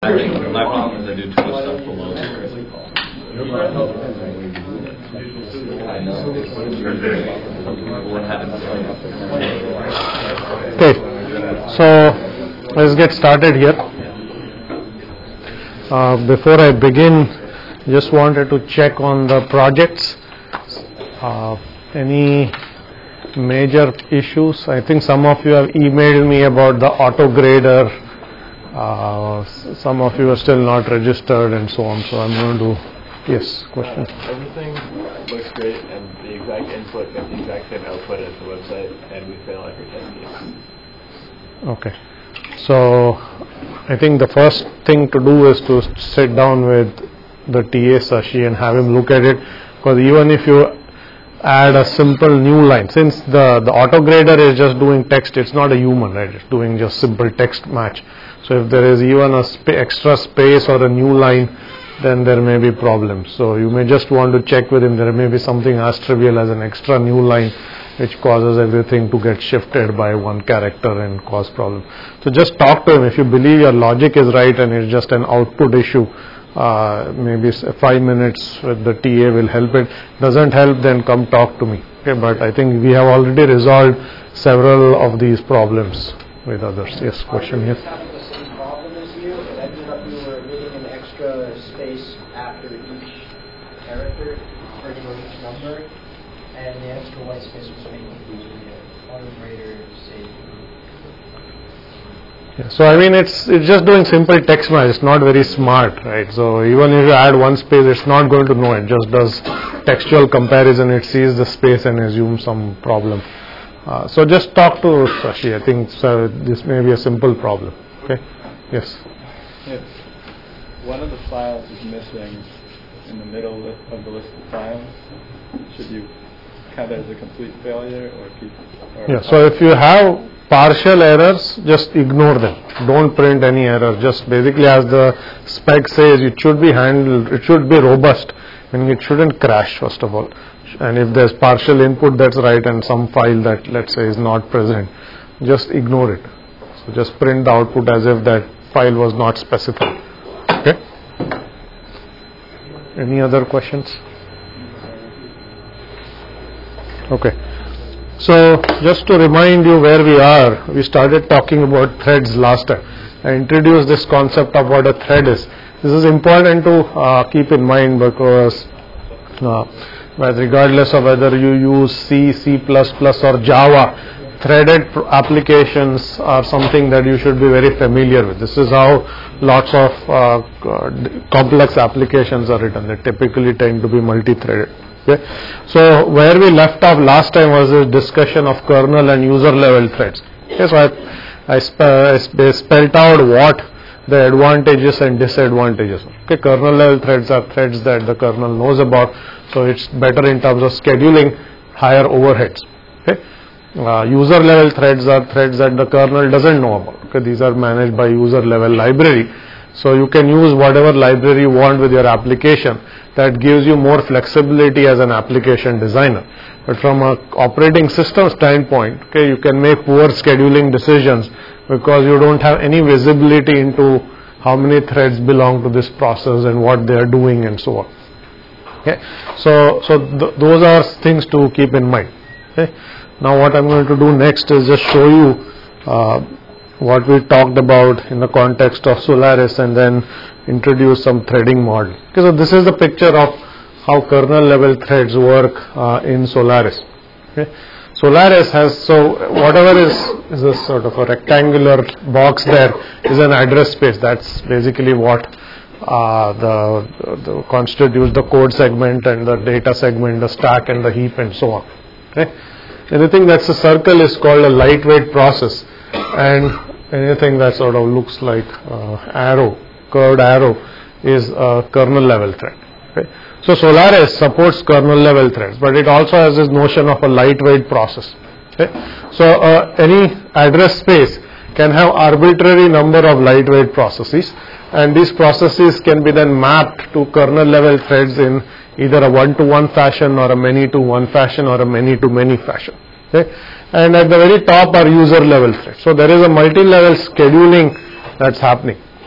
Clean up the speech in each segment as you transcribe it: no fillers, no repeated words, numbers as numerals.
My problem is I do too much stuff below here. What happens? Okay, so let's get started here. Before I begin, just wanted to check on the projects. Any major issues? I think some of you have emailed me about the auto grader. Some of you are still not registered and so on. So I'm going to, yes, question. Everything looks great, and the exact input got the exact same output as the website, and we fail every 10 years. Okay. So I think the first thing to do is to sit down with the TA Sashi and have him look at it, because even if you add a simple new line, since the auto grader is just doing text, it's not a human, right? It's doing just simple text match. So if there is even a extra space or a new line, then there may be problems. So you may just want to check with him. There may be something as trivial as an extra new line which causes everything to get shifted by one character and cause problem. So just talk to him. If you believe your logic is right and it's just an output issue, maybe 5 minutes with the TA will help it. Doesn't help, then come talk to me. Okay, but I think we have already resolved several of these problems with others. Yes, question here. And the extra white space was making the auto grader save. Yeah, so I mean it's just doing simple text match. It's not very smart, right? So even if you add one space, it's not going to know. It just does textual comparison. It sees the space and assumes some problem. So just talk to Sashi. I think this may be a simple problem. Okay. Yes. If one of the files is missing in the middle of the list of files, should you count that as a complete failure or keep? Yeah. So if you have partial errors, just ignore them. Don't print any error. Just basically, as the spec says, it should be handled. It should be robust, meaning it shouldn't crash first of all. And if there's partial input, that's right, and some file that let's say is not present, just ignore it. So just print the output as if that file was not specified. Okay. Any other questions? Okay. So just to remind you where we are, we started talking about threads last time. I introduced this concept of what a thread is. This is important to keep in mind because regardless of whether you use C, C++ or Java, threaded applications are something that you should be very familiar with. This is how lots of complex applications are written. They typically tend to be multi-threaded. Okay. So where we left off last time was a discussion of kernel and user level threads. Okay, so I spelled out what the advantages and disadvantages. Okay, kernel level threads are threads that the kernel knows about, so it's better in terms of scheduling, higher overheads. Okay. User level threads are threads that the kernel doesn't know about. Okay, these are managed by user level library. So you can use whatever library you want with your application. That gives you more flexibility as an application designer. But from an operating system standpoint, okay, you can make poor scheduling decisions because you don't have any visibility into how many threads belong to this process and what they are doing and so on. Okay, so those are things to keep in mind. Okay, now what I'm going to do next is just show you what we talked about in the context of Solaris and then introduce some threading model. Okay, so this is the picture of how kernel level threads work in Solaris. Okay. Solaris has, so whatever is this sort of a rectangular box there is an address space. That's basically what the constitutes the code segment and the data segment, the stack and the heap and so on. Okay. Anything that's a circle is called a lightweight process, and anything that sort of looks like arrow, curved arrow, is a kernel level thread. Okay. So Solaris supports kernel level threads, but it also has this notion of a lightweight process. Okay. So any address space can have arbitrary number of lightweight processes, and these processes can be then mapped to kernel level threads in either a one-to-one fashion or a many-to-one fashion or a many-to-many fashion. Okay. And at the very top are user level threads. So there is a multi-level scheduling that's happening.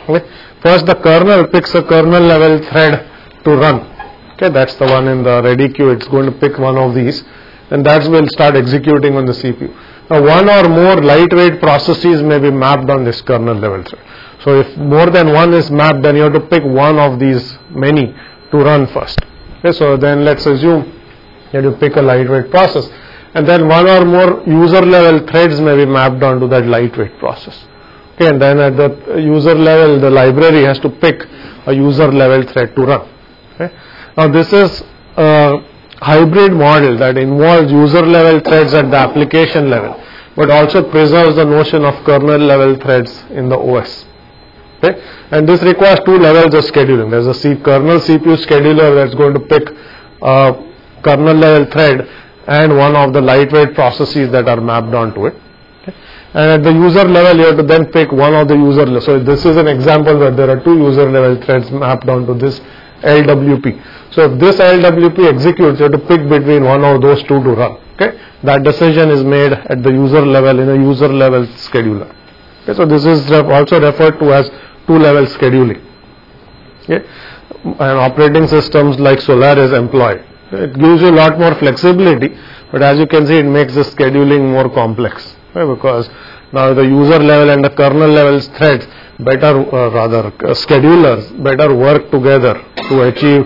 Okay. First, the kernel picks a kernel level thread to run. Okay, that's the one in the ready queue. It's going to pick one of these, and that will start executing on the CPU. Now, one or more lightweight processes may be mapped on this kernel level thread. So, if more than one is mapped, then you have to pick one of these many to run first. Okay, so then let's assume that you pick a lightweight process, and then one or more user level threads may be mapped onto that lightweight process. Okay, and then at the user level, the library has to pick a user level thread to run. Okay. Now, this is a hybrid model that involves user level threads at the application level, but also preserves the notion of kernel level threads in the OS. Okay. And this requires two levels of scheduling. There is a kernel CPU scheduler that's going to pick a kernel level thread and one of the lightweight processes that are mapped onto it. Okay. And at the user level, you have to then pick one of the user level. So this is an example where there are two user level threads mapped onto this LWP. So if this LWP executes, you have to pick between one of those two to run. Okay. That decision is made at the user level in a user level scheduler. Okay. So this is also referred to as two-level scheduling. Okay. And operating systems like Solaris employ. It gives you a lot more flexibility, but as you can see, it makes the scheduling more complex. Okay. Because now the user level and the kernel level threads better, schedulers better work together to achieve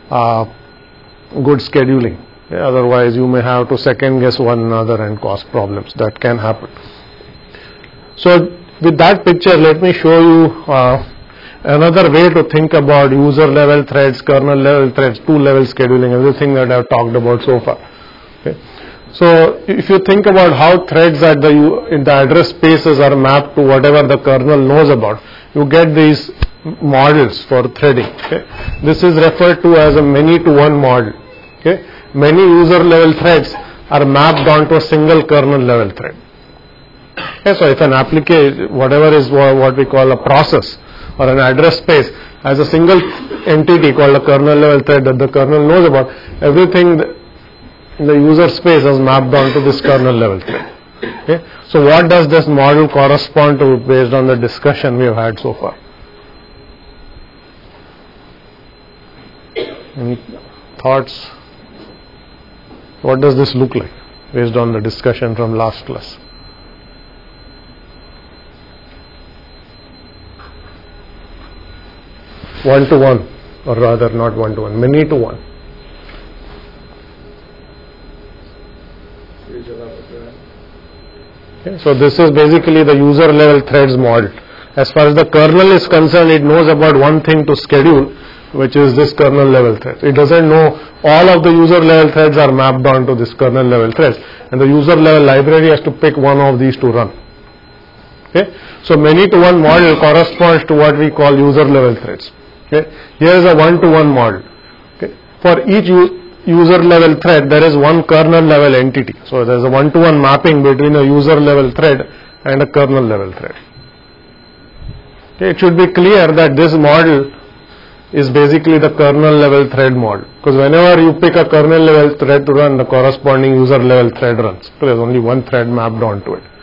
good scheduling. Okay. Otherwise, you may have to second guess one another and cause problems. That can happen. So, with that picture, let me show you another way to think about user level threads, kernel level threads, two-level scheduling, everything that I have talked about so far. Okay. So, if you think about how threads in the address spaces are mapped to whatever the kernel knows about, you get these models for threading. Okay. This is referred to as a many-to-one model. Okay. Many user level threads are mapped onto a single kernel level thread. Okay, so if an application, whatever is what we call a process or an address space, has a single entity called a kernel level thread that the kernel knows about, everything in the user space is mapped onto this kernel level thread. Okay, so what does this model correspond to based on the discussion we have had so far? Any thoughts? What does this look like based on the discussion from last class? One-to-one, or rather not one-to-one, many-to-one. Okay, so this is basically the user level threads model. As far as the kernel is concerned, it knows about one thing to schedule, which is this kernel level thread. It doesn't know all of the user level threads are mapped onto this kernel level threads, and the user level library has to pick one of these to run. Okay, so many-to-one model corresponds to what we call user level threads. Okay. Here is a one-to-one model. Okay. For each user level thread, there is one kernel level entity. So there is a one-to-one mapping between a user level thread and a kernel level thread. Okay. It should be clear that this model is basically the kernel level thread model, because whenever you pick a kernel level thread to run, the corresponding user level thread runs. So there is only one thread mapped onto it.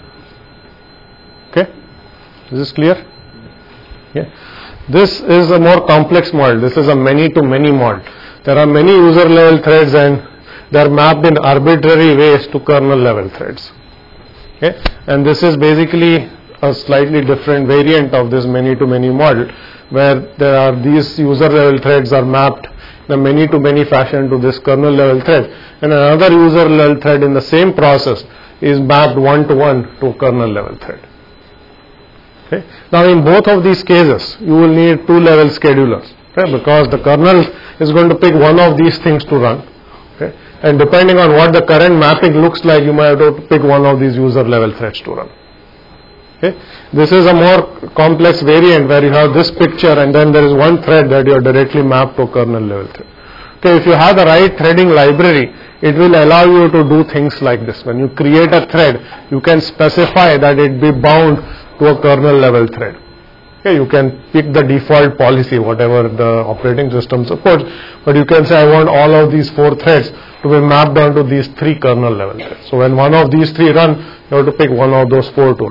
Okay. Is this clear? Yeah. This is a more complex model. This is a many-to-many model. There are many user level threads and they are mapped in arbitrary ways to kernel level threads. Okay? And this is basically a slightly different variant of this many-to-many model, where there are these user level threads are mapped in a many-to-many fashion to this kernel level thread, and another user level thread in the same process is mapped one-to-one to a kernel level thread. Okay. Now in both of these cases, you will need two-level schedulers, okay, because the kernel is going to pick one of these things to run. Okay. And depending on what the current mapping looks like, you might have to pick one of these user level threads to run. Okay. This is a more complex variant where you have this picture and then there is one thread that you are directly mapped to a kernel level thread. Okay. If you have the right threading library, it will allow you to do things like this. When you create a thread, you can specify that it be bound to a kernel level thread. Okay, you can pick the default policy, whatever the operating system supports, but you can say I want all of these 4 threads to be mapped onto these 3 kernel level threads. So when one of these 3 run, you have to pick one of those 4 to run.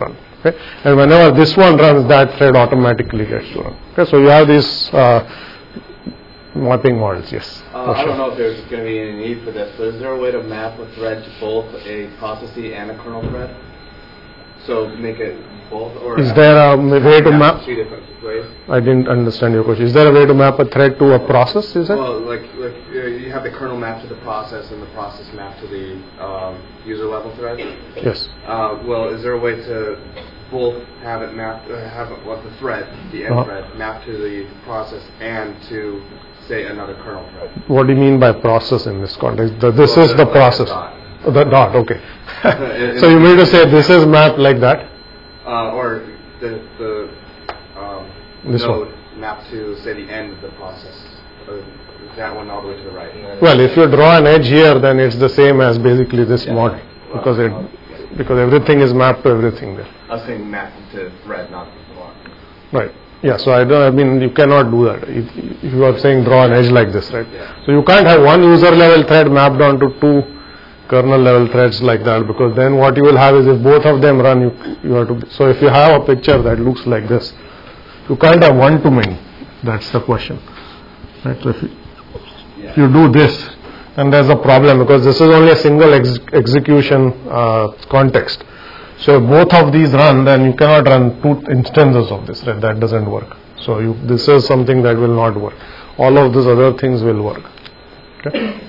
Okay? And whenever this one runs, that thread automatically gets to run. Okay? So you have these mapping models. Yes. I don't know if there's going to be any need for this, but is there a way to map a thread to both a processee and a kernel thread? So make it both, or is there a way to map? Two different ways. I didn't understand your question. Is there a way to map a thread to a process? Is it? Well, like you have the kernel map to the process and the process map to the user level thread. Yes. Well, is there a way to both have it mapped, have the thread, the end thread, mapped to the process and to say another kernel thread? What do you mean by process in this context? This is the process. The dot, okay. So you mean to say this is mapped like that? Or the this node one mapped to, say, the end of the process. That one all the way to the right. Well, if you draw an edge here, then it's the same as basically this model, because everything is mapped to everything there. I was saying mapped to thread, not block. Right. Yeah, so I mean, you cannot do that. If you are saying draw an edge like this, right? Yeah. So you can't have one user level thread mapped onto two kernel level threads like that, because then what you will have is if both of them run, you have to. So if you have a picture that looks like this, you can't have one to many. That's the question. Right? So if you do this, then there's a problem, because this is only a single execution context. So if both of these run, then you cannot run two instances of this, right? That doesn't work. So this is something that will not work. All of these other things will work. Okay?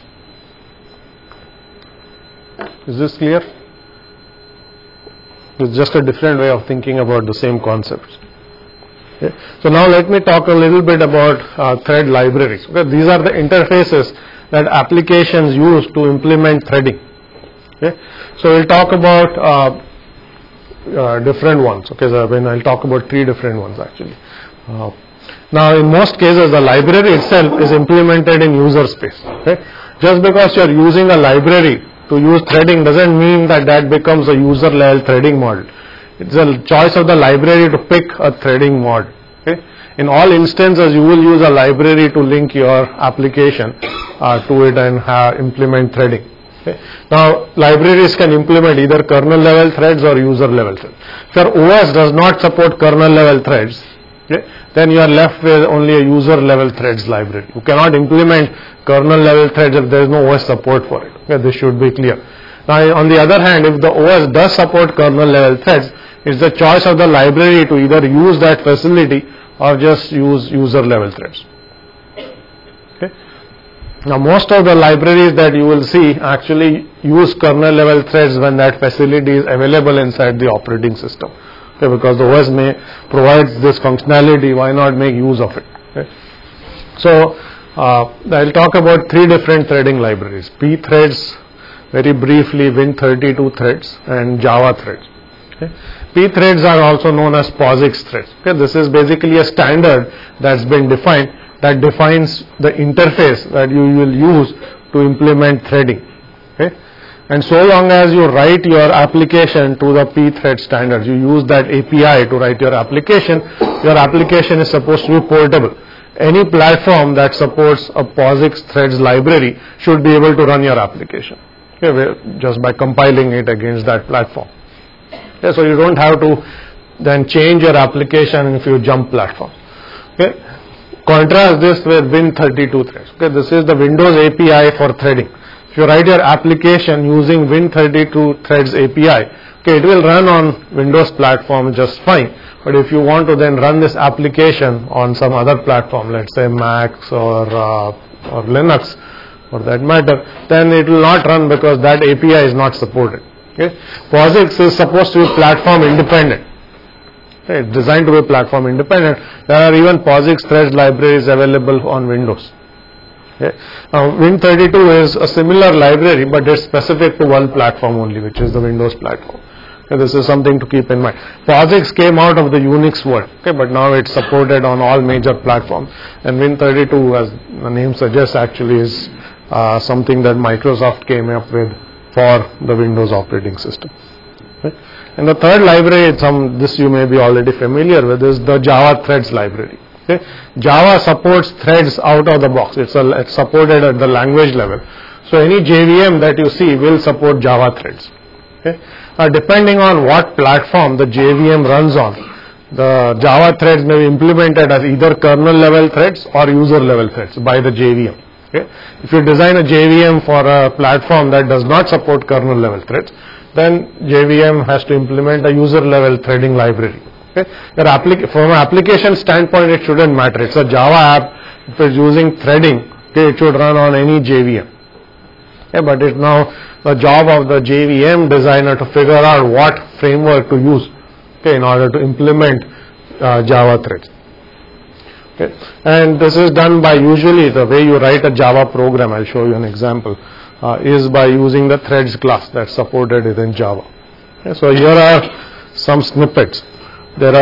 Is this clear? It's just a different way of thinking about the same concepts. Okay? So now let me talk a little bit about thread libraries. Okay? These are the interfaces that applications use to implement threading. Okay? So we'll talk about different ones. Okay, so I'll talk about three different ones actually. Now in most cases the library itself is implemented in user space. Okay? Just because you are using a library to use threading doesn't mean that becomes a user level threading model. It's a choice of the library to pick a threading model. Okay? In all instances you will use a library to link your application to it and implement threading. Okay. Now libraries can implement either kernel level threads or user level threads. If your OS does not support kernel level threads, okay, then you are left with only a user level threads library. You cannot implement kernel level threads if there is no OS support for it. Okay, this should be clear. Now on the other hand, if the OS does support kernel level threads, it's the choice of the library to either use that facility or just use user level threads. Okay. Now most of the libraries that you will see actually use kernel level threads when that facility is available inside the operating system. Okay, because the OS may provide this functionality, why not make use of it? Okay. So I'll talk about three different threading libraries: pthreads, very briefly Win32 threads, and Java threads. Okay. Pthreads are also known as POSIX threads. Okay. This is basically a standard that's been defined that defines the interface that you will use to implement threading. Okay. And so long as you write your application to the pthread standards, you use that API to write your application is supposed to be portable. Any platform that supports a POSIX threads library should be able to run your application, okay, just by compiling it against that platform. Okay, so you don't have to then change your application if you jump platform. Okay. Contrast this with Win32 threads. Okay, this is the Windows API for threading. If you write your application using Win32 threads API, okay, it will run on Windows platform just fine. But if you want to then run this application on some other platform, let's say Mac or Linux, for that matter, then it will not run because that API is not supported. Okay. POSIX is supposed to be platform independent. Okay. It's designed to be platform independent. There are even POSIX threads libraries available on Windows. Okay. Now Win32 is a similar library, but it's specific to one platform only, which is the Windows platform. Okay, this is something to keep in mind. POSIX came out of the Unix world, okay, but now it's supported on all major platforms. And Win32, as the name suggests, actually is something that Microsoft came up with for the Windows operating system. Okay. And the third library, this you may be already familiar with, is the Java threads library. Okay. Java supports threads out of the box. It's supported at the language level. So any JVM that you see will support Java threads. Okay. depending on what platform the JVM runs on, the Java threads may be implemented as either kernel level threads or user level threads by the JVM. Okay? If you design a JVM for a platform that does not support kernel level threads, then JVM has to implement a user level threading library. Okay? From an application standpoint, it shouldn't matter. It's a Java app. If it's using threading, okay, it should run on any JVM. Okay, but it's now the job of the JVM designer to figure out what framework to use, okay, in order to implement Java threads. Okay. And this is done by usually the way you write a Java program, I'll show you an example, is by using the threads class that's supported within Java. Okay. So here are some snippets. There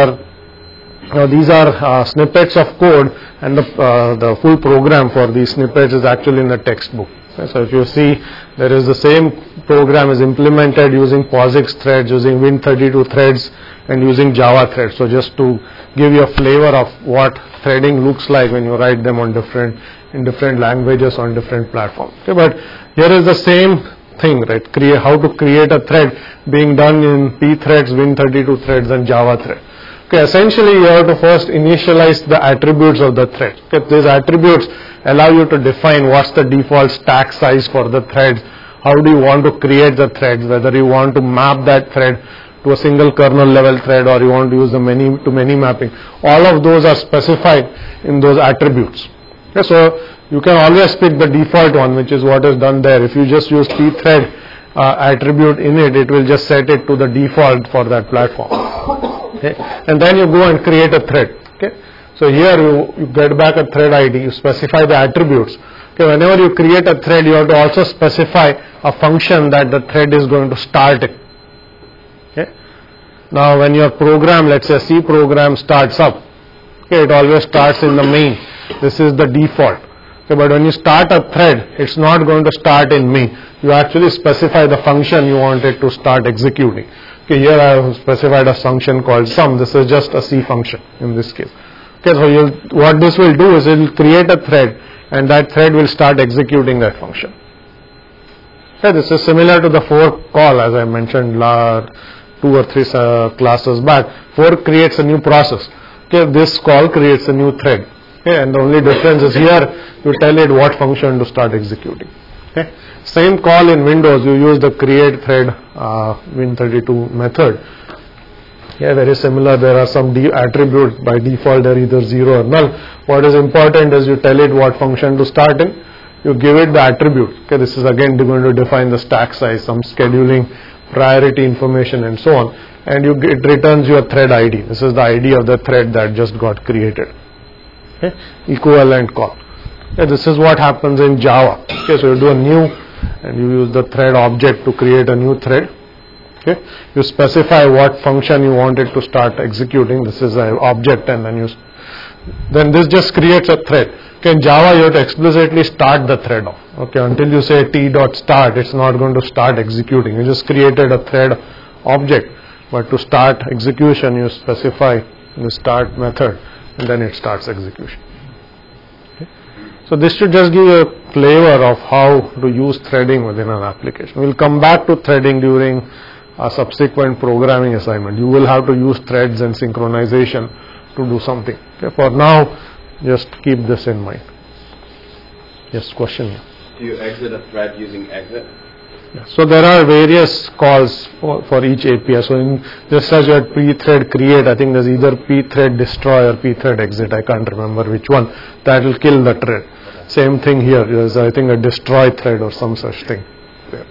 are these are snippets of code, and the full program for these snippets is actually in the textbook. Okay. So if you see, there is the same program is implemented using POSIX threads, using Win32 threads, and using Java threads. So just to give you a flavor of what threading looks like when you write them on in different languages on different platforms. Okay, but here is the same thing, right? How to create a thread being done in pthreads, Win32 threads, and Java thread. Okay, essentially you have to first initialize the attributes of the thread. Okay, these attributes allow you to define what's the default stack size for the threads. How do you want to create the threads? Whether you want to map that thread to a single kernel level thread, or you want to use the many to many mapping. All of those are specified in those attributes. Okay, so you can always pick the default one, which is what is done there. If you just use pthread attribute in it, it will just set it to the default for that platform. Okay, and then you go and create a thread. Okay, so here you get back a thread ID. You specify the attributes. Okay, whenever you create a thread, you have to also specify a function that the thread is going to start in. Okay. Now when your program, let's say C program, starts up, okay, it always starts in the main. This is the default. Okay, but when you start a thread, it's not going to start in main. You actually specify the function you want it to start executing. Okay, here I have specified a function called sum. This is just a C function in this case. Okay, so what this will do is it will create a thread, and that thread will start executing that function. Okay, this is similar to the fork call, as I mentioned 2 or 3 classes back. Fork creates a new process. Okay, this call creates a new thread. Okay, and the only difference is here you tell it what function to start executing. Okay, same call in Windows. You use the create thread Win32 method. Yeah, very similar. There are some attributes by default. They're either 0 or null. What is important is you tell it what function to start in. You give it the attribute. Okay, this is again going to define the stack size, some scheduling, priority information, and so on. And it returns you a thread ID. This is the ID of the thread that just got created. Okay, equivalent call. Okay, this is what happens in Java. Okay, so you do a new, and you use the thread object to create a new thread. Okay, you specify what function you want it to start executing. This is an object, and then this just creates a thread. Okay, in Java you have to explicitly start the thread off. Okay, until you say t.start, it's not going to start executing. You just created a thread object, but to start execution you specify the start method, and then it starts execution. Okay. So this should just give you a flavor of how to use threading within an application. We'll come back to threading during a subsequent programming assignment. You will have to use threads and synchronization to do something. Okay. For now, just keep this in mind. Yes, question. Do you exit a thread using exit? Yeah. So there are various calls for each API. So just as you had pthread create, I think there's either pthread destroy or pthread exit. I can't remember which one. That will kill the thread. Same thing here. There's, I think, a destroy thread or some such thing. Yeah.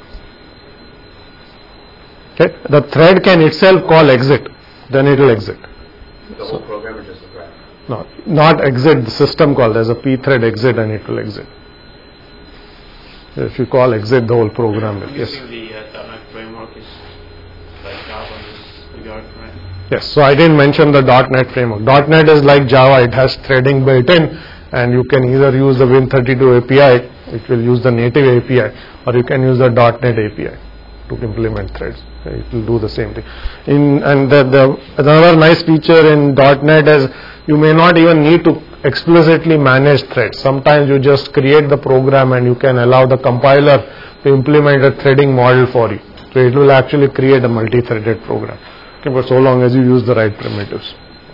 Okay. The thread can itself call exit. Then it will exit. The whole program or just the thread? No, not exit. The system call. There's a pthread exit and it will exit. If you call exit, the whole program will. Yes. Using the .NET framework is like Java in this regard, right? Yes. So I didn't mention the .NET framework. .NET is like Java. It has threading built in, and you can either use the Win32 API, which will use the native API, or you can use the .NET API to implement threads. Okay, it will do the same thing. Another nice feature in .NET is you may not even need to explicitly manage threads. Sometimes you just create the program and you can allow the compiler to implement a threading model for you. So it will actually create a multi-threaded program. Okay, but so long as you use the right primitives.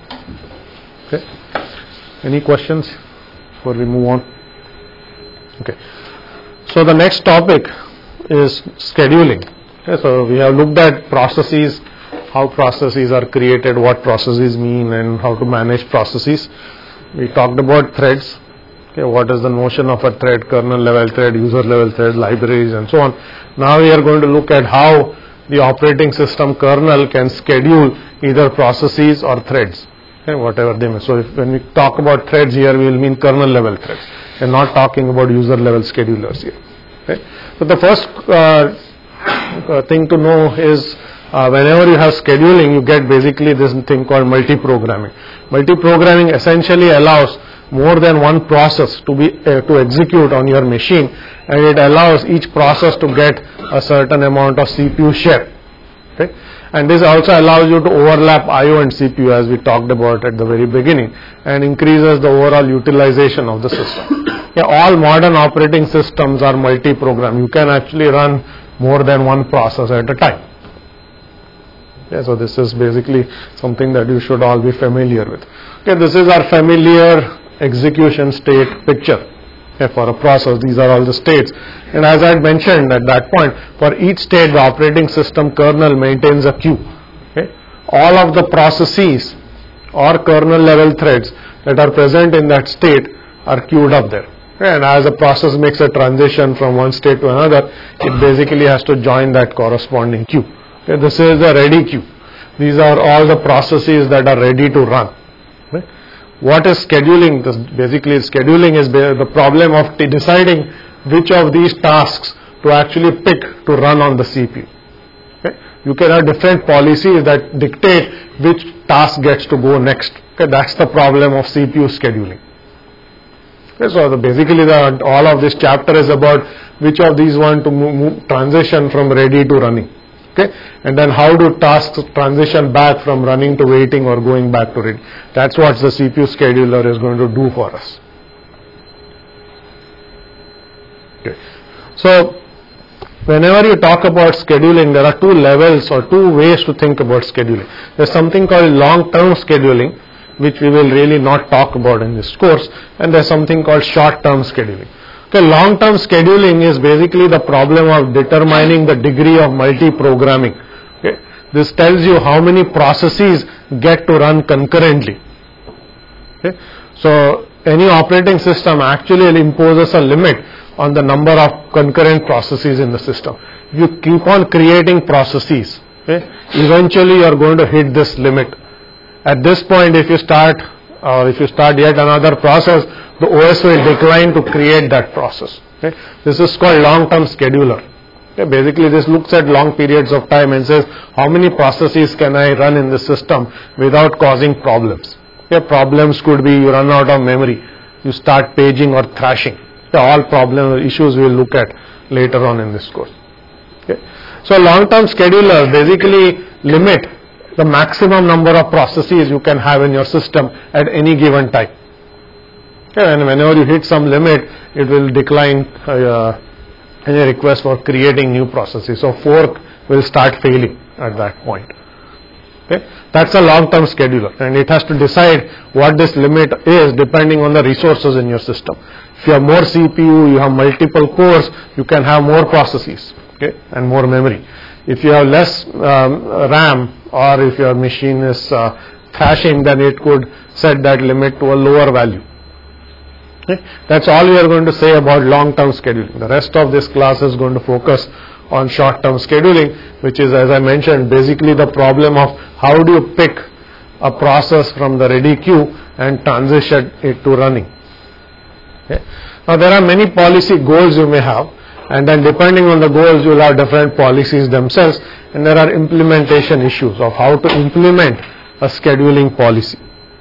Okay. Any questions before we move on? Okay. So the next topic is scheduling. Okay, so we have looked at processes, how processes are created, what processes mean, and how to manage processes. We talked about threads. Okay, what is the notion of a thread, kernel level thread, user level thread, libraries, and so on. Now we are going to look at how the operating system kernel can schedule either processes or threads, okay, whatever they may. So when we talk about threads here, we will mean kernel level threads. We are not talking about user level schedulers here. Okay. So the first thing to know is whenever you have scheduling, you get basically this thing called multi-programming. Multi-programming essentially allows more than one process to execute on your machine, and it allows each process to get a certain amount of CPU share. Okay? And this also allows you to overlap I/O and CPU, as we talked about at the very beginning, and increases the overall utilization of the system. Yeah, all modern operating systems are multi-program. You can actually run more than one process at a time. Okay, so this is basically something that you should all be familiar with. Okay, this is our familiar execution state picture. Okay, for a process, these are all the states, and as I had mentioned at that point, for each state the operating system kernel maintains a queue. Okay, all of the processes or kernel level threads that are present in that state are queued up there. Okay, and as a process makes a transition from one state to another, it basically has to join that corresponding queue. Okay, this is the ready queue. These are all the processes that are ready to run. Okay. What is scheduling? Basically, scheduling is the problem of deciding which of these tasks to actually pick to run on the CPU. Okay. You can have different policies that dictate which task gets to go next. Okay. That's the problem of CPU scheduling. Okay. So basically, all of this chapter is about which of these want to transition from ready to running. Okay, and then how do tasks transition back from running to waiting or going back to ready. That's what the CPU scheduler is going to do for us. Okay. So whenever you talk about scheduling, there are two levels or two ways to think about scheduling. There's something called long-term scheduling, which we will really not talk about in this course, and there's something called short-term scheduling. Okay, long-term scheduling is basically the problem of determining the degree of multi-programming. Okay. This tells you how many processes get to run concurrently. Okay. So any operating system actually imposes a limit on the number of concurrent processes in the system. If you keep on creating processes, okay, eventually you are going to hit this limit. At this point, if you start yet another process, the OS will decline to create that process. Okay. This is called long-term scheduler. Okay. Basically, this looks at long periods of time and says how many processes can I run in the system without causing problems. Okay. Problems could be you run out of memory, you start paging or thrashing. Okay. All problem issues we will look at later on in this course. Okay. So long-term schedulers basically limit the maximum number of processes you can have in your system at any given time. Okay, and whenever you hit some limit, it will decline any request for creating new processes. So fork will start failing at that point. Okay, that's a long-term scheduler, and it has to decide what this limit is depending on the resources in your system. If you have more CPU, you have multiple cores, you can have more processes, okay, and more memory. If you have less RAM, or if your machine is thrashing, then it could set that limit to a lower value. Okay. That's all we are going to say about long-term scheduling. The rest of this class is going to focus on short-term scheduling, which is, as I mentioned, basically the problem of how do you pick a process from the ready queue and transition it to running. Okay. Now there are many policy goals you may have, and then depending on the goals you will have different policies themselves, and there are implementation issues of how to implement a scheduling policy.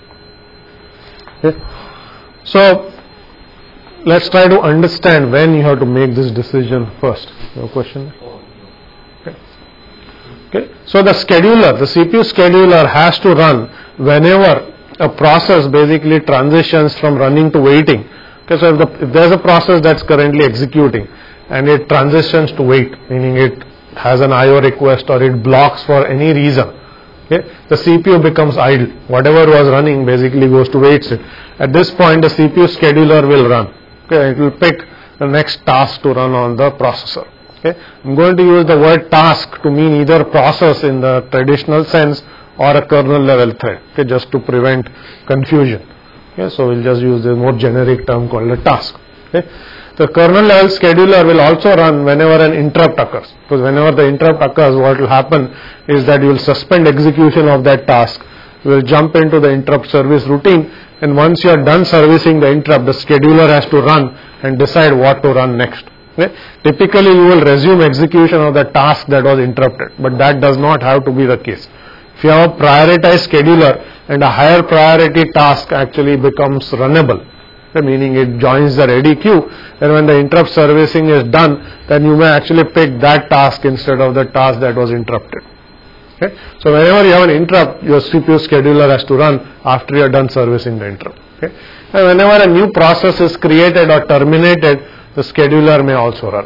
Okay. So let's try to understand when you have to make this decision first. No question? Okay. Okay. So the scheduler, the CPU scheduler has to run whenever a process basically transitions from running to waiting. Okay, so if there's a process that's currently executing and it transitions to wait, meaning it has an IO request or it blocks for any reason, okay, the CPU becomes idle. Whatever was running basically goes to wait state. At this point the CPU scheduler will run. Okay, it will pick the next task to run on the processor. Okay, I'm going to use the word task to mean either process in the traditional sense or a kernel level thread, okay, just to prevent confusion. Okay, so we'll just use the more generic term called a task. Okay. The kernel level scheduler will also run whenever an interrupt occurs, because whenever the interrupt occurs, what will happen is that you will suspend execution of that task, you will jump into the interrupt service routine, and once you are done servicing the interrupt, the scheduler has to run and decide what to run next. Okay. Typically you will resume execution of the task that was interrupted, but that does not have to be the case. If you have a prioritized scheduler and a higher priority task actually becomes runnable, meaning it joins the ready queue, and when the interrupt servicing is done, then you may actually pick that task instead of the task that was interrupted. Okay. So whenever you have an interrupt, your CPU scheduler has to run after you are done servicing the interrupt. Okay. And whenever a new process is created or terminated, the scheduler may also run.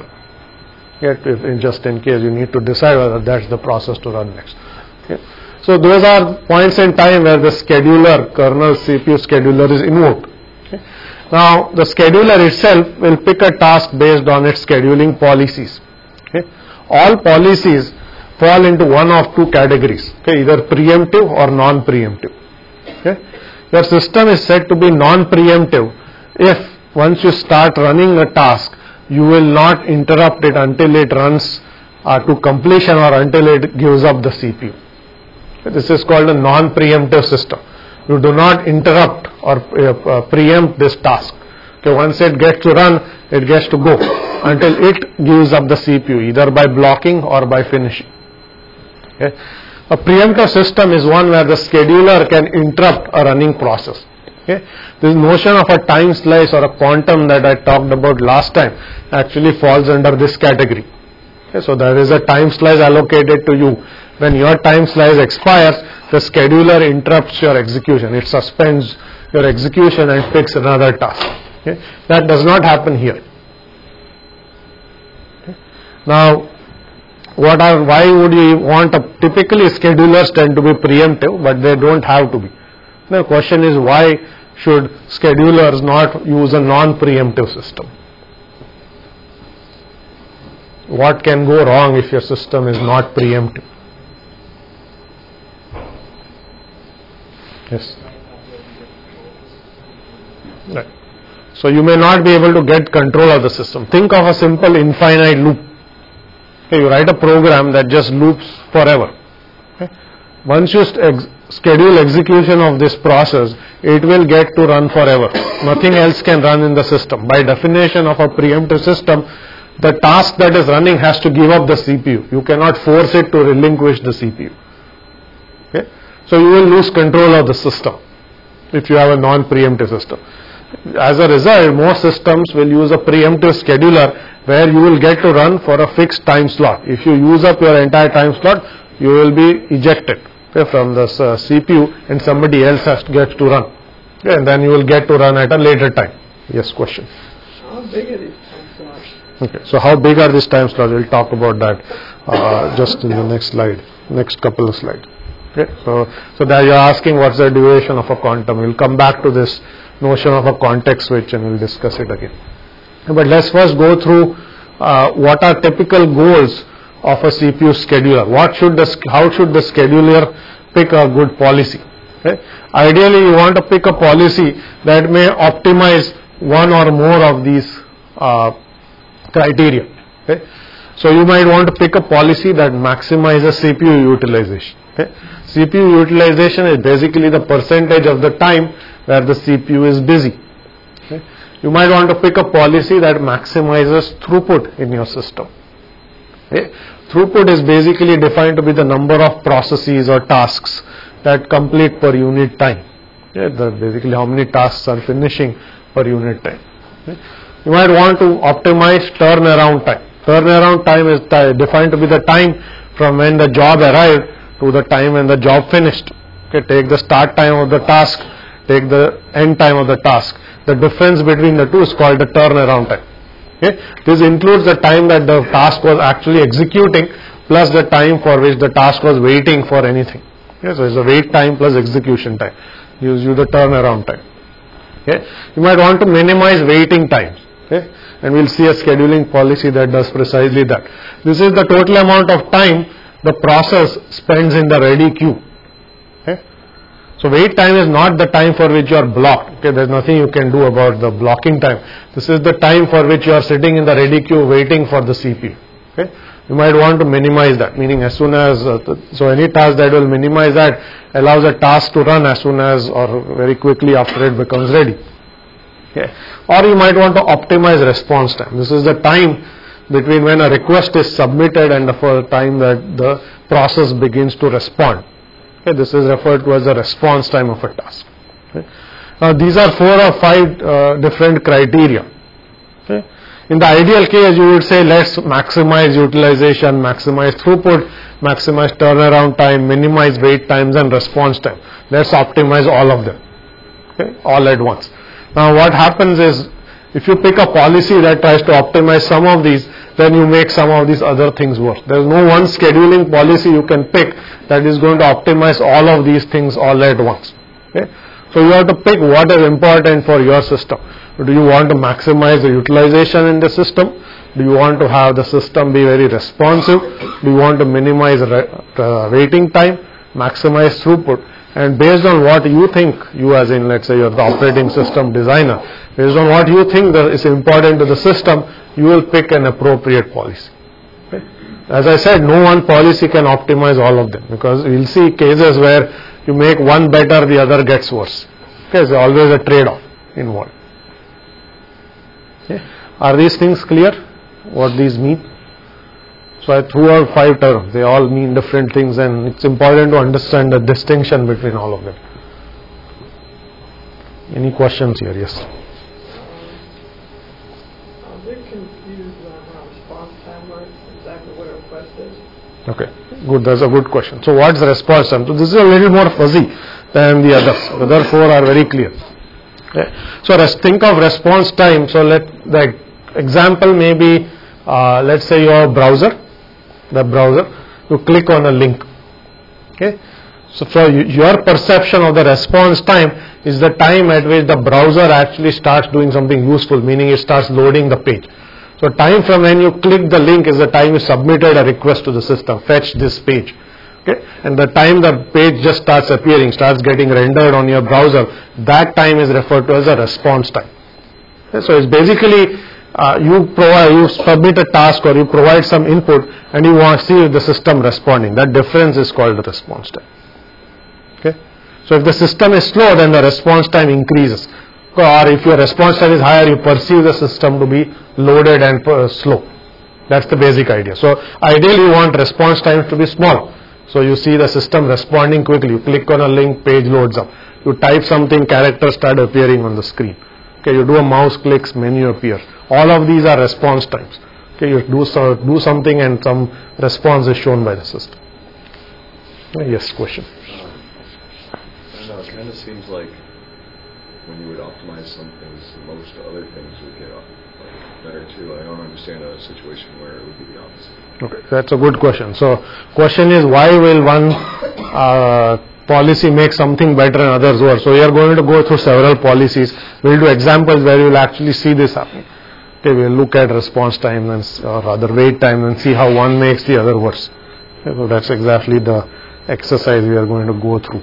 Okay. Just in case you need to decide whether that's the process to run next. Okay. So those are points in time where the scheduler, kernel CPU scheduler is invoked. Okay. Now the scheduler itself will pick a task based on its scheduling policies. Okay. All policies fall into one of two categories, okay, either preemptive or non-preemptive. Okay. Your system is said to be non-preemptive if once you start running a task, you will not interrupt it until it runs to completion or until it gives up the CPU. Okay. This is called a non-preemptive system. You do not interrupt or preempt this task. Okay, once it gets to run, it gets to go until it gives up the CPU, either by blocking or by finishing. Okay. A preemptive system is one where the scheduler can interrupt a running process. Okay. This notion of a time slice or a quantum that I talked about last time actually falls under this category. Okay. So there is a time slice allocated to you. When your time slice expires, the scheduler interrupts your execution. It suspends your execution and picks another task. Okay. That does not happen here. Okay. Now, why would you want typically schedulers tend to be preemptive, but they don't have to be. The question is, why should schedulers not use a non-preemptive system? What can go wrong if your system is not preemptive? Yes. Right. So you may not be able to get control of the system. Think of a simple infinite loop. Okay, you write a program that just loops forever. Okay. Once you schedule execution of this process, it will get to run forever. Nothing else can run in the system. By definition of a preemptive system, the task that is running has to give up the CPU. You cannot force it to relinquish the CPU. Okay. So you will lose control of the system if you have a non-preemptive system. As a result, most systems will use a preemptive scheduler where you will get to run for a fixed time slot. If you use up your entire time slot, you will be ejected, okay, from the CPU, and somebody else gets to run. Okay, and then you will get to run at a later time. Yes, question? How big are these time slots? Okay, so how big are these time slots? We'll talk about that just in the next slide, next couple of slides. Okay, so that you're asking what's the duration of a quantum. We'll come back to this notion of a context switch and we'll discuss it again. But let's first go through what are typical goals of a CPU scheduler. How should the scheduler pick a good policy? Okay? Ideally, you want to pick a policy that may optimize one or more of these criteria. Okay? So you might want to pick a policy that maximizes CPU utilization. Okay? CPU utilization is basically the percentage of the time where the CPU is busy. Okay? You might want to pick a policy that maximizes throughput in your system. Okay? Throughput is basically defined to be the number of processes or tasks that complete per unit time. Okay? Basically how many tasks are finishing per unit time. Okay? You might want to optimize turnaround time. Turnaround time is defined to be the time from when the job arrived to the time when the job finished. Okay? Take the start time of the task, take the end time of the task. The difference between the two is called the turnaround time. Okay? This includes the time that the task was actually executing plus the time for which the task was waiting for anything. Okay, so it's the wait time plus execution time. Gives you the turnaround time. Okay, you might want to minimize waiting times. Okay, and we'll see a scheduling policy that does precisely that. This is the total amount of time the process spends in the ready queue. Okay, so wait time is not the time for which you are blocked. Okay, there's nothing you can do about the blocking time. This is the time for which you are sitting in the ready queue waiting for the CPU. Okay, you might want to minimize that, meaning as soon as so any task that will minimize that allows a task to run as soon as or very quickly after it becomes ready. Okay. Or you might want to optimize response time. This is the time between when a request is submitted and the time that the process begins to respond. Okay. This is referred to as the response time of a task. Okay. Now these are 4 or 5 different criteria. Okay. In the ideal case, you would say let's maximize utilization, maximize throughput, maximize turnaround time, minimize wait times and response time. Let's optimize all of them, okay, all at once. Now what happens is, if you pick a policy that tries to optimize some of these, then you make some of these other things worse. There is no one scheduling policy you can pick that is going to optimize all of these things all at once. Okay? So you have to pick what is important for your system. Do you want to maximize the utilization in the system? Do you want to have the system be very responsive? Do you want to minimize waiting time, maximize throughput? And based on what you think, you as in, let's say you're the operating system designer, based on what you think that is important to the system, you will pick an appropriate policy. Okay? As I said, no one policy can optimize all of them, because we'll see cases where you make one better, the other gets worse. Okay, there's always a trade-off involved. Okay. Are these things clear? What these mean? So I threw out 5 terms. They all mean different things, and it's important to understand the distinction between all of them. Any questions here? Yes. I'm a bit confused on how response time works, exactly what a request is. Okay, good. That's a good question. So what's the response time? So this is a little more fuzzy than the others. The other 4 are very clear. Okay. So let's think of response time. So the example may be, let's say your browser. The browser, you click on a link. Okay. So for your perception of the response time is the time at which the browser actually starts doing something useful, meaning it starts loading the page. So time from when you click the link is the time you submitted a request to the system, fetch this page. Okay. And the time the page just starts appearing, starts getting rendered on your browser, that time is referred to as a response time. Okay. So it's basically you submit a task or you provide some input and you want to see if the system responding. That difference is called the response time. Okay. So if the system is slow, then the response time increases. Or if your response time is higher, you perceive the system to be loaded and slow. That's the basic idea. So ideally you want response times to be small. So you see the system responding quickly. You click on a link, page loads up. You type something, characters start appearing on the screen. Okay, you do a mouse clicks, menu appears. All of these are response times. Okay, you do something and some response is shown by the system. Yes, question. I don't know, it kind of seems like when you would optimize some things, most other things would get better too. I don't understand a situation where it would be the opposite. Okay, that's a good question. So, question is, why will one policy make something better and others worse? So we are going to go through several policies. We'll do examples where you will actually see this happen. Okay, we'll look at response time and or rather wait time and see how one makes the other worse. Okay, so that's exactly the exercise we are going to go through.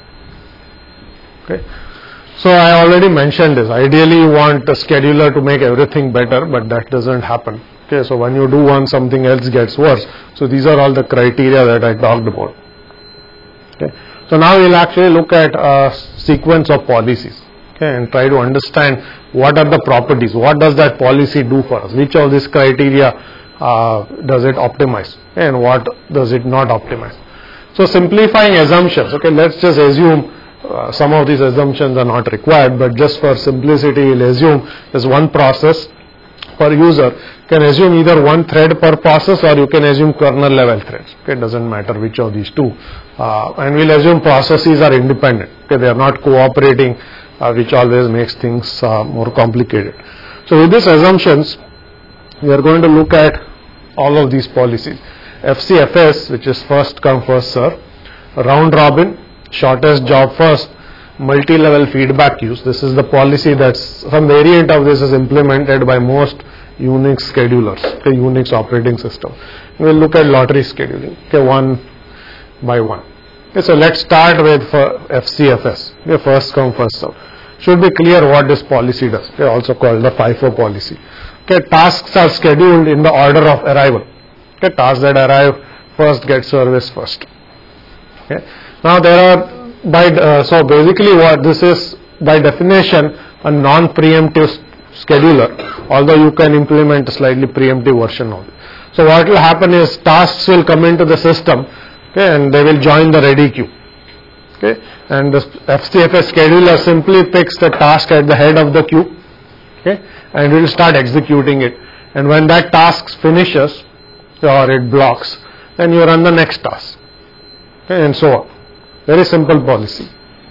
Okay. So I already mentioned this. Ideally you want a scheduler to make everything better, but that doesn't happen. Okay, so when you do one, something else gets worse. So these are all the criteria that I talked about. Okay. So now we'll actually look at a sequence of policies, okay, and try to understand what are the properties, what does that policy do for us, which of these criteria does it optimize, okay, and what does it not optimize. So simplifying assumptions, okay, let's just assume some of these assumptions are not required, but just for simplicity we'll assume there's one process per user. You can assume either one thread per process or you can assume kernel level threads. Okay, it doesn't matter which of these two. And we'll assume processes are independent. Okay, they are not cooperating, which always makes things more complicated. So with these assumptions, we are going to look at all of these policies. FCFS, which is first come first serve, round robin, shortest job first, multi-level feedback queues. This is the policy that's some variant of this is implemented by most Unix schedulers, okay, Unix operating system. We'll look at lottery scheduling, okay, one by one. Okay, so let's start with FCFS, okay, first come first serve. Should be clear what this policy does, okay, also called the FIFO policy. Okay, tasks are scheduled in the order of arrival. Okay, tasks that arrive first get service first. Okay. Now there are so basically what this is by definition a non-preemptive scheduler, although you can implement a slightly preemptive version of it. So what will happen is tasks will come into the system, okay, and they will join the ready queue. Okay, and the FCFS scheduler simply picks the task at the head of the queue, okay, and will start executing it. And when that task finishes or it blocks, then you run the next task, okay, and so on. Very simple policy.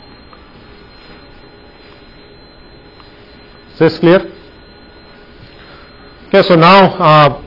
Is this clear? Okay, so now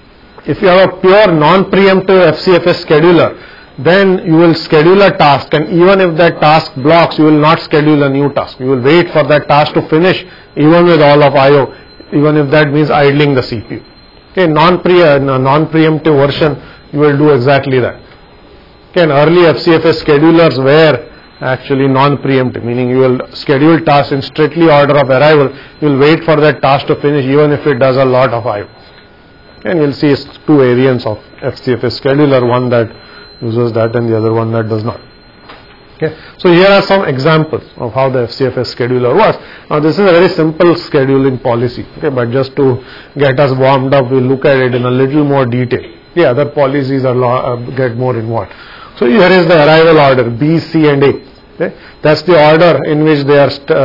if you have a pure non-preemptive FCFS scheduler, then you will schedule a task, and even if that task blocks, you will not schedule a new task. You will wait for that task to finish, even with all of I/O, even if that means idling the CPU. Okay, non-preemptive version, you will do exactly that. Okay, and early FCFS schedulers were actually non-preemptive, meaning you will schedule tasks in strictly order of arrival. You will wait for that task to finish, even if it does a lot of I/O. And you'll see two variants of FCFS scheduler, one that uses that and the other one that does not. Okay. So here are some examples of how the FCFS scheduler works. Now this is a very simple scheduling policy, okay, but just to get us warmed up, we'll look at it in a little more detail. The other policies are get more involved. So here is the arrival order B, C and A. Okay. That's the order in which they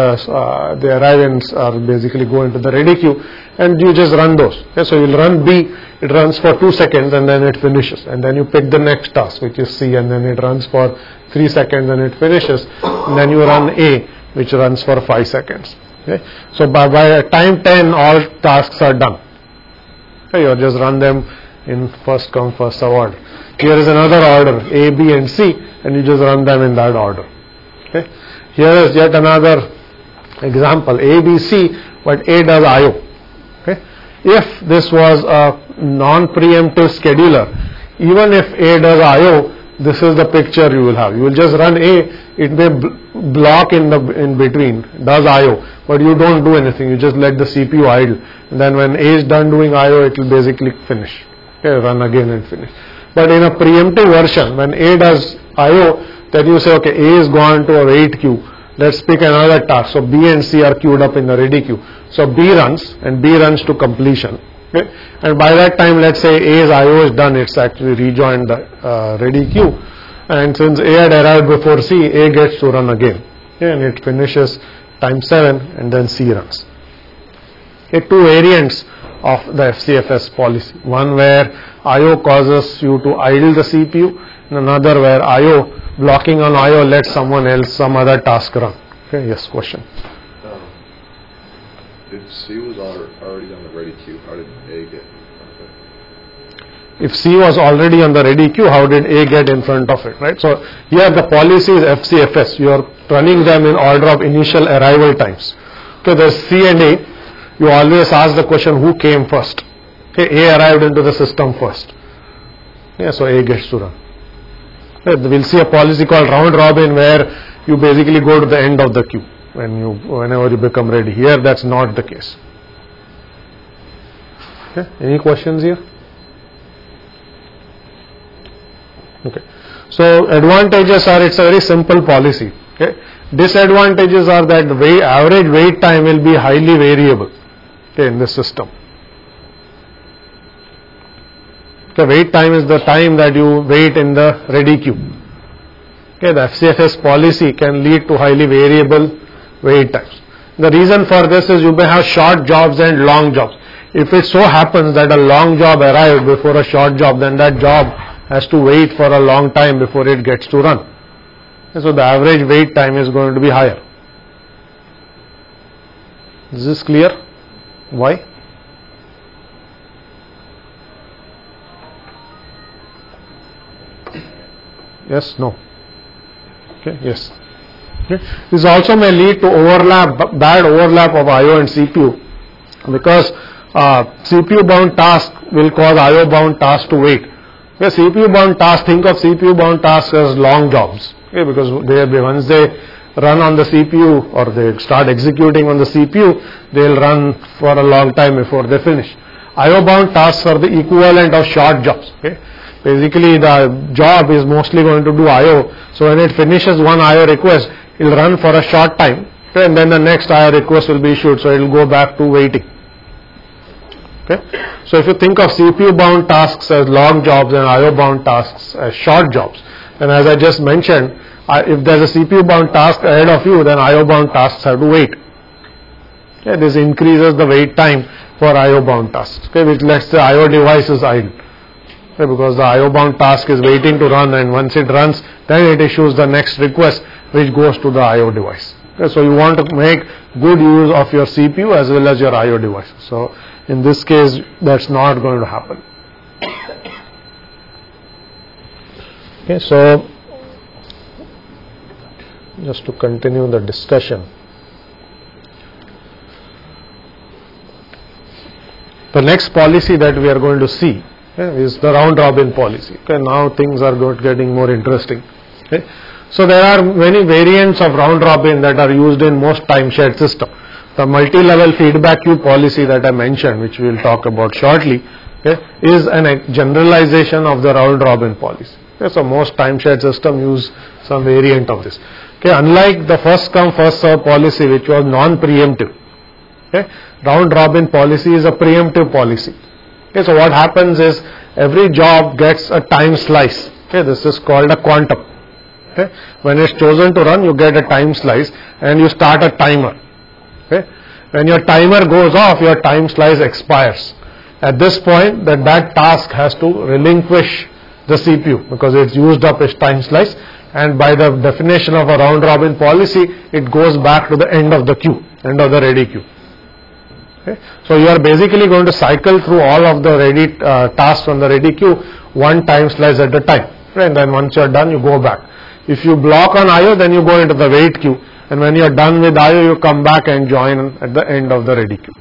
are they arrive and basically go into the ready queue, and you just run those. Okay. So you'll run B, it runs for 2 seconds and then it finishes, and then you pick the next task, which is C, and then it runs for 3 seconds and it finishes, and then you run A, which runs for 5 seconds. Okay. So by time 10 all tasks are done. Okay. You just run them in first come first serve order. Here is another order A, B and C, and you just run them in that order. Okay. Here is yet another example, A, B, C, but A does I/O. Okay. If this was a non-preemptive scheduler, even if A does I/O, this is the picture you will have. You will just run A, it may block in between, does I/O, but you don't do anything. You just let the CPU idle, and then when A is done doing I/O, it will basically finish. Okay, run again and finish. But in a preemptive version, when A does I/O, then you say, okay, A is gone to a wait queue. Let's pick another task. So B and C are queued up in the ready queue. So B runs, and B runs to completion. Okay? And by that time, let's say A's I/O is done, it's actually rejoined the ready queue. And since A had arrived before C, A gets to run again. Okay? And it finishes time 7, and then C runs. Okay? Two variants of the FCFS policy. One where I/O causes you to idle the CPU, and another where I/O, blocking on I/O, lets someone else, some other task run. Okay, yes, question. If C was already on the ready queue, how did A get in front of it? If C was already on the ready queue, how did A get in front of it, right? So here the policy is FCFS. You are running them in order of initial arrival times. Okay, there's C and A. You always ask the question, who came first? Okay, A arrived into the system first. Yeah, so A gets to run. Okay, we'll see a policy called round robin where you basically go to the end of the queue whenever you become ready. Here that's not the case. Okay, any questions here? Okay. So advantages are, it's a very simple policy. Okay. Disadvantages are that the average wait time will be highly variable, okay, in this system. The wait time is the time that you wait in the ready queue. Okay, the FCFS policy can lead to highly variable wait times. The reason for this is you may have short jobs and long jobs. If it so happens that a long job arrived before a short job, then that job has to wait for a long time before it gets to run. So the average wait time is going to be higher. Is this clear? Why? Yes, no. Okay, yes. Okay. This also may lead to bad overlap of IO and CPU, because CPU bound task will cause IO bound task to wait. Okay, CPU bound task, think of CPU bound tasks as long jobs. Okay, because once they run on the CPU or they start executing on the CPU, they will run for a long time before they finish. IO bound tasks are the equivalent of short jobs. Okay. Basically the job is mostly going to do IO, so when it finishes one IO request, it will run for a short time, okay, and then the next IO request will be issued, so it will go back to waiting. Okay. So if you think of CPU bound tasks as long jobs and IO bound tasks as short jobs, then as I just mentioned, if there is a CPU bound task ahead of you, then IO bound tasks have to wait. Okay. This increases the wait time for IO bound tasks, okay, which lets the IO device is idle. Okay, because the IO bound task is waiting to run, and once it runs, then it issues the next request which goes to the IO device. Okay, so you want to make good use of your CPU as well as your IO device. So in this case, that's not going to happen. Okay, so just to continue the discussion, the next policy that we are going to see is the round robin policy. Okay, now things are getting more interesting. Okay. So there are many variants of round robin that are used in most time shared system. The multi-level feedback queue policy that I mentioned, which we will talk about shortly, okay, is a generalization of the round robin policy. Okay, so most time shared system use some variant of this. Okay, unlike the first come first serve policy, which was non-preemptive, okay, round robin policy is a preemptive policy. Okay, so what happens is every job gets a time slice. Okay, this is called a quantum. Okay, when it's chosen to run, you get a time slice and you start a timer. Okay, when your timer goes off, your time slice expires. At this point, that task has to relinquish the CPU because it's used up its time slice, and by the definition of a round robin policy, it goes back to the end of the queue, end of the ready queue. Okay. So you are basically going to cycle through all of the ready tasks on the ready queue one time slice at a time, right? And then once you are done, you go back. If you block on IO, then you go into the wait queue, and when you are done with IO, you come back and join at the end of the ready queue.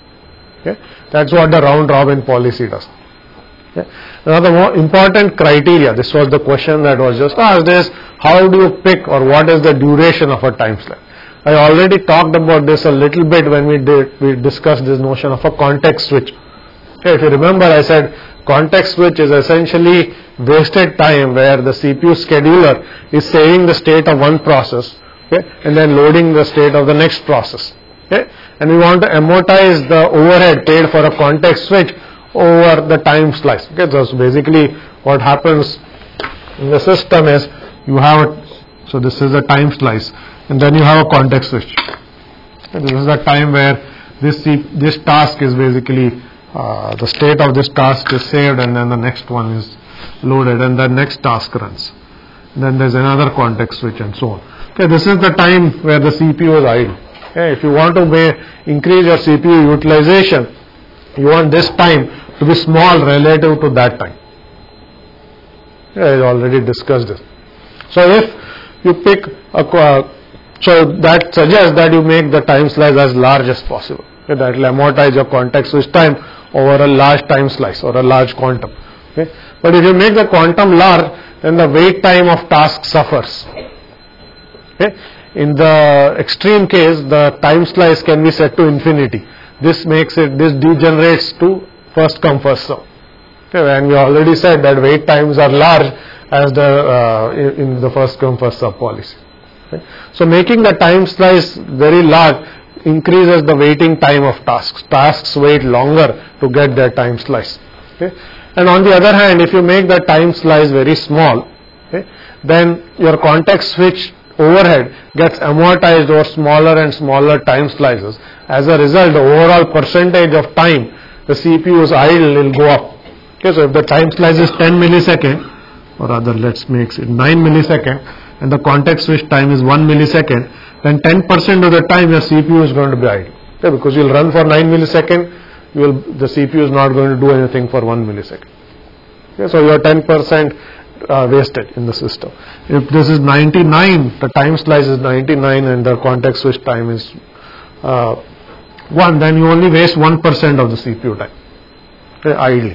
Okay. That's what the round robin policy does. Okay. Now the more important criteria, this was the question that was just asked, is how do you pick or what is the duration of a time slice? I already talked about this a little bit when we discussed this notion of a context switch. Okay, if you remember, I said context switch is essentially wasted time where the CPU scheduler is saving the state of one process, okay, and then loading the state of the next process. Okay, and we want to amortize the overhead paid for a context switch over the time slice. Okay, so basically what happens in the system is you have so this is a time slice, and then you have a context switch. Okay, this is the time where this task is basically the state of this task is saved, and then the next one is loaded, and the next task runs. And then there's another context switch, and so on. Okay, this is the time where the CPU is idle. Okay, if you want to increase your CPU utilization, you want this time to be small relative to that time. Okay, I already discussed this. So if you pick so that suggests that you make the time slice as large as possible. Okay, that will amortize your context switch time over a large time slice or a large quantum. Okay, but if you make the quantum large, then the wait time of task suffers. Okay, in the extreme case, the time slice can be set to infinity. This degenerates to first come first serve. Okay, and we already said that wait times are large as in the first come first serve policy. Okay. So making the time slice very large increases the waiting time of tasks. Tasks wait longer to get their time slice. Okay. And on the other hand, if you make the time slice very small, okay, then your context switch overhead gets amortized over smaller and smaller time slices. As a result, the overall percentage of time the CPU is idle will go up. Okay, so if the time slice is 10 millisecond, or rather let's make it 9 millisecond, and the context switch time is 1 millisecond, then 10% of the time your CPU is going to be idle. Okay, because you'll run for 9 millisecond, the CPU is not going to do anything for 1 millisecond. Okay, so your 10% wastage in the system. If this is 99, the time slice is 99 and the context switch time is 1, then you only waste 1% of the CPU time, okay, ideally.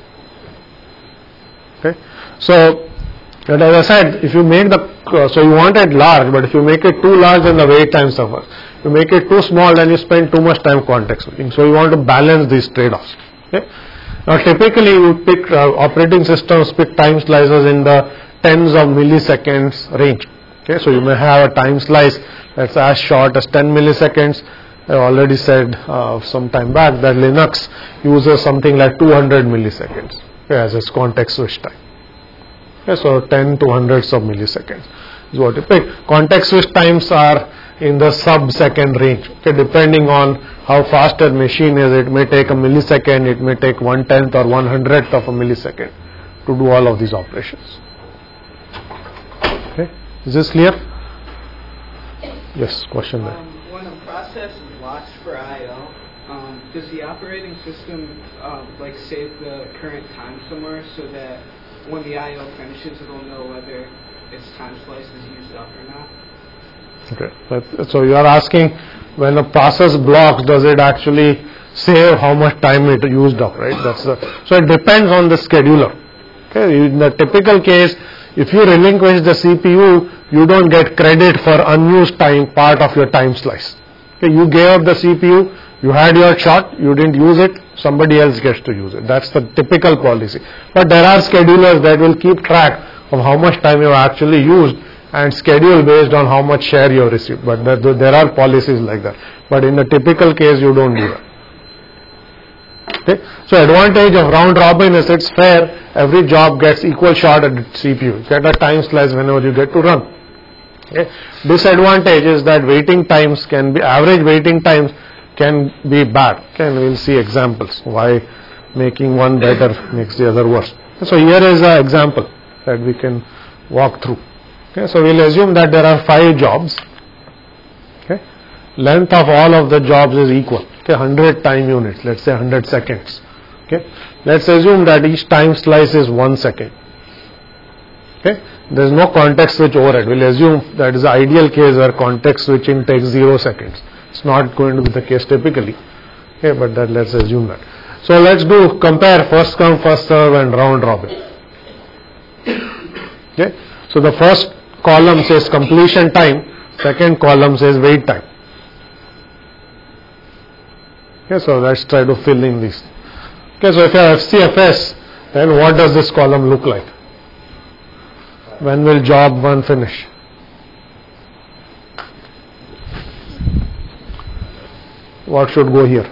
Okay, so and as I said, if you make the so you want it large, but if you make it too large, then the wait time suffers. If you make it too small, then you spend too much time context switching. So you want to balance these trade-offs. Okay? Now, typically, you pick operating systems pick time slices in the tens of milliseconds range. Okay, so you may have a time slice that's as short as 10 milliseconds. I already said some time back that Linux uses something like 200 milliseconds, okay, as its context switch time. Okay, so 10 to hundreds of milliseconds is what you pick. Context switch times are in the sub-second range. Okay, depending on how fast a machine is, it may take a millisecond, it may take 1/10 or 1/100th of a millisecond to do all of these operations. Okay, is this clear? Yes, question there. When a process is locked for I/O, does the operating system like save the current time somewhere so that when the I/O finishes, it'll know whether its time slice is used up or not? Okay, so you are asking when a process blocks, does it actually save how much time it used up, right? So it depends on the scheduler. Okay, in the typical case, if you relinquish the CPU, you don't get credit for unused time part of your time slice. Okay, you gave up the CPU, you had your shot, you didn't use it, somebody else gets to use it. That's the typical policy. But there are schedulers that will keep track of how much time you actually used and schedule based on how much share you have received. But there are policies like that. But in the typical case, you don't do that. Okay? So advantage of round robin is it's fair. Every job gets equal shot at the CPU. You get a time slice whenever you get to run. Okay? Disadvantage is that waiting times can be, average waiting times can be bad. Okay? And we'll see examples why making one better makes the other worse. So here is an example that we can walk through. Okay, so we'll assume that there are 5 jobs. Okay, length of all of the jobs is equal. Okay, 100 time units. Let's say 100 seconds. Okay, let's assume that each time slice is 1 second. Okay, there is no context switch overhead. We'll assume that is the ideal case where context switching takes 0 seconds. It's not going to be the case typically. Okay, but that let's assume that. So let's do compare first come first serve and round robin. Okay, so the first column says completion time, second column says wait time. Okay, so let's try to fill in these. Okay, so if you have FCFS, then what does this column look like? When will job 1 finish? What should go here?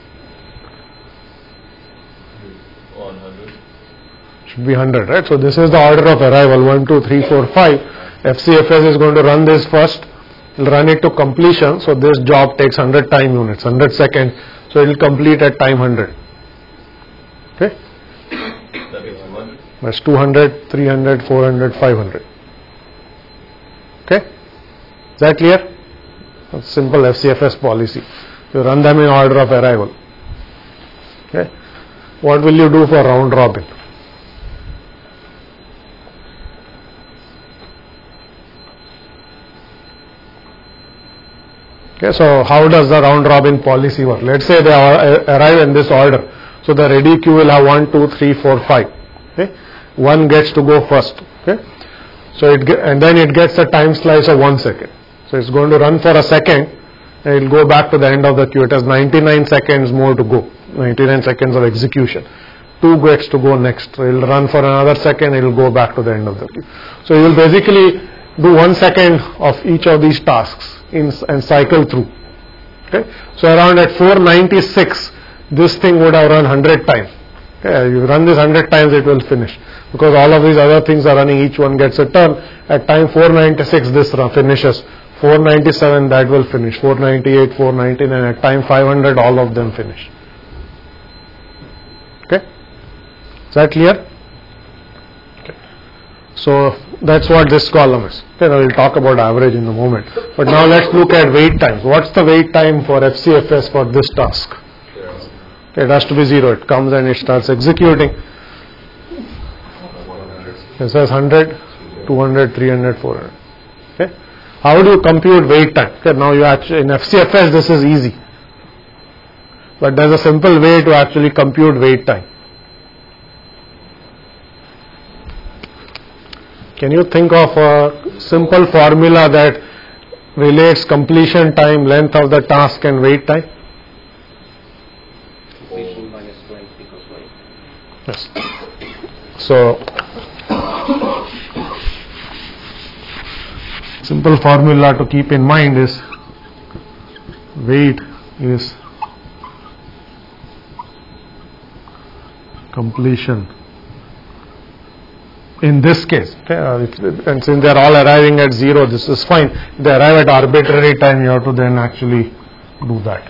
100. Should be 100, right? So this is the order of arrival, 1, 2, 3, 4, 5. FCFS is going to run this first, it will run it to completion, so this job takes 100 time units, 100 seconds, so it will complete at time 100. Okay? That makes 200. That's 200, 300, 400, 500. Okay? Is that clear? That's simple FCFS policy. You run them in order of arrival. Okay? What will you do for round robin? Okay, so how does the round robin policy work? Let's say they arrive in this order. So the ready queue will have 1, 2, 3, 4, 5. Okay, one gets to go first. Okay, so and then it gets a time slice of 1 second. So it's going to run for a second, and it will go back to the end of the queue. It has 99 seconds more to go. 99 seconds of execution. 2 gets to go next. So it will run for another second. It will go back to the end of the queue. So you will basically do 1 second of each of these tasks and cycle through. Okay, so around at 496, this thing would have run 100 times. Okay, you run this 100 times, it will finish because all of these other things are running. Each one gets a turn. At time 496, this finishes. 497, that will finish. 498, 499. At time 500, all of them finish. Okay, is that clear? Okay, so that's what this column is. Okay, now we'll talk about average in a moment. But now let's look at wait times. What's the wait time for FCFS for this task? Okay, it has to be 0. It comes and it starts executing. It says 100, 200, 300, 400. Okay. How do you compute wait time? Okay, now you actually, in FCFS this is easy. But there's a simple way to actually compute wait time. Can you think of a simple formula that relates completion time, length of the task and wait time? Completion minus length equals wait. Yes. So, simple formula to keep in mind is wait is completion. In this case, okay, and since they are all arriving at 0, this is fine. If they arrive at arbitrary time, you have to then actually do that.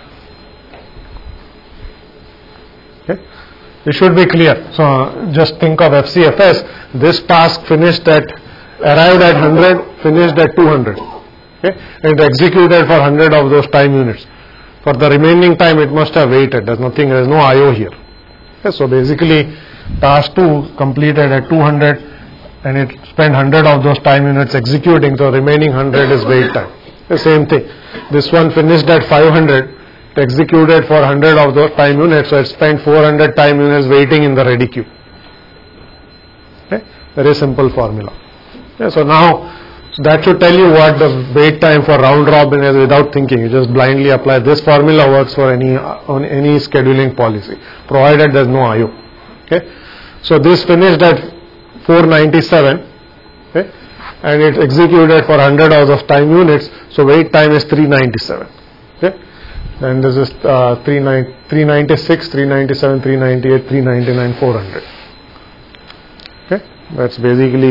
Okay, it should be clear. So just think of FCFS. This task arrived at 100, finished at 200. Okay, and executed for 100 of those time units. For the remaining time, it must have waited. There is no IO here. Okay, so basically, task 2 completed at 200. And it spent 100 of those time units executing, so remaining 100 is wait time. The same thing. This one finished at 500, it executed for 100 of those time units, so it spent 400 time units waiting in the ready queue. Okay? Very simple formula. Okay, so now, that should tell you what the wait time for round robin is without thinking. You just blindly apply. This formula works for any scheduling policy, provided there is no IO. Okay? So this finished at 497, okay, and it executed for 100 of those time units, so wait time is 397. Okay, and this is 396, 397, 398, 399, 400. Okay, that's basically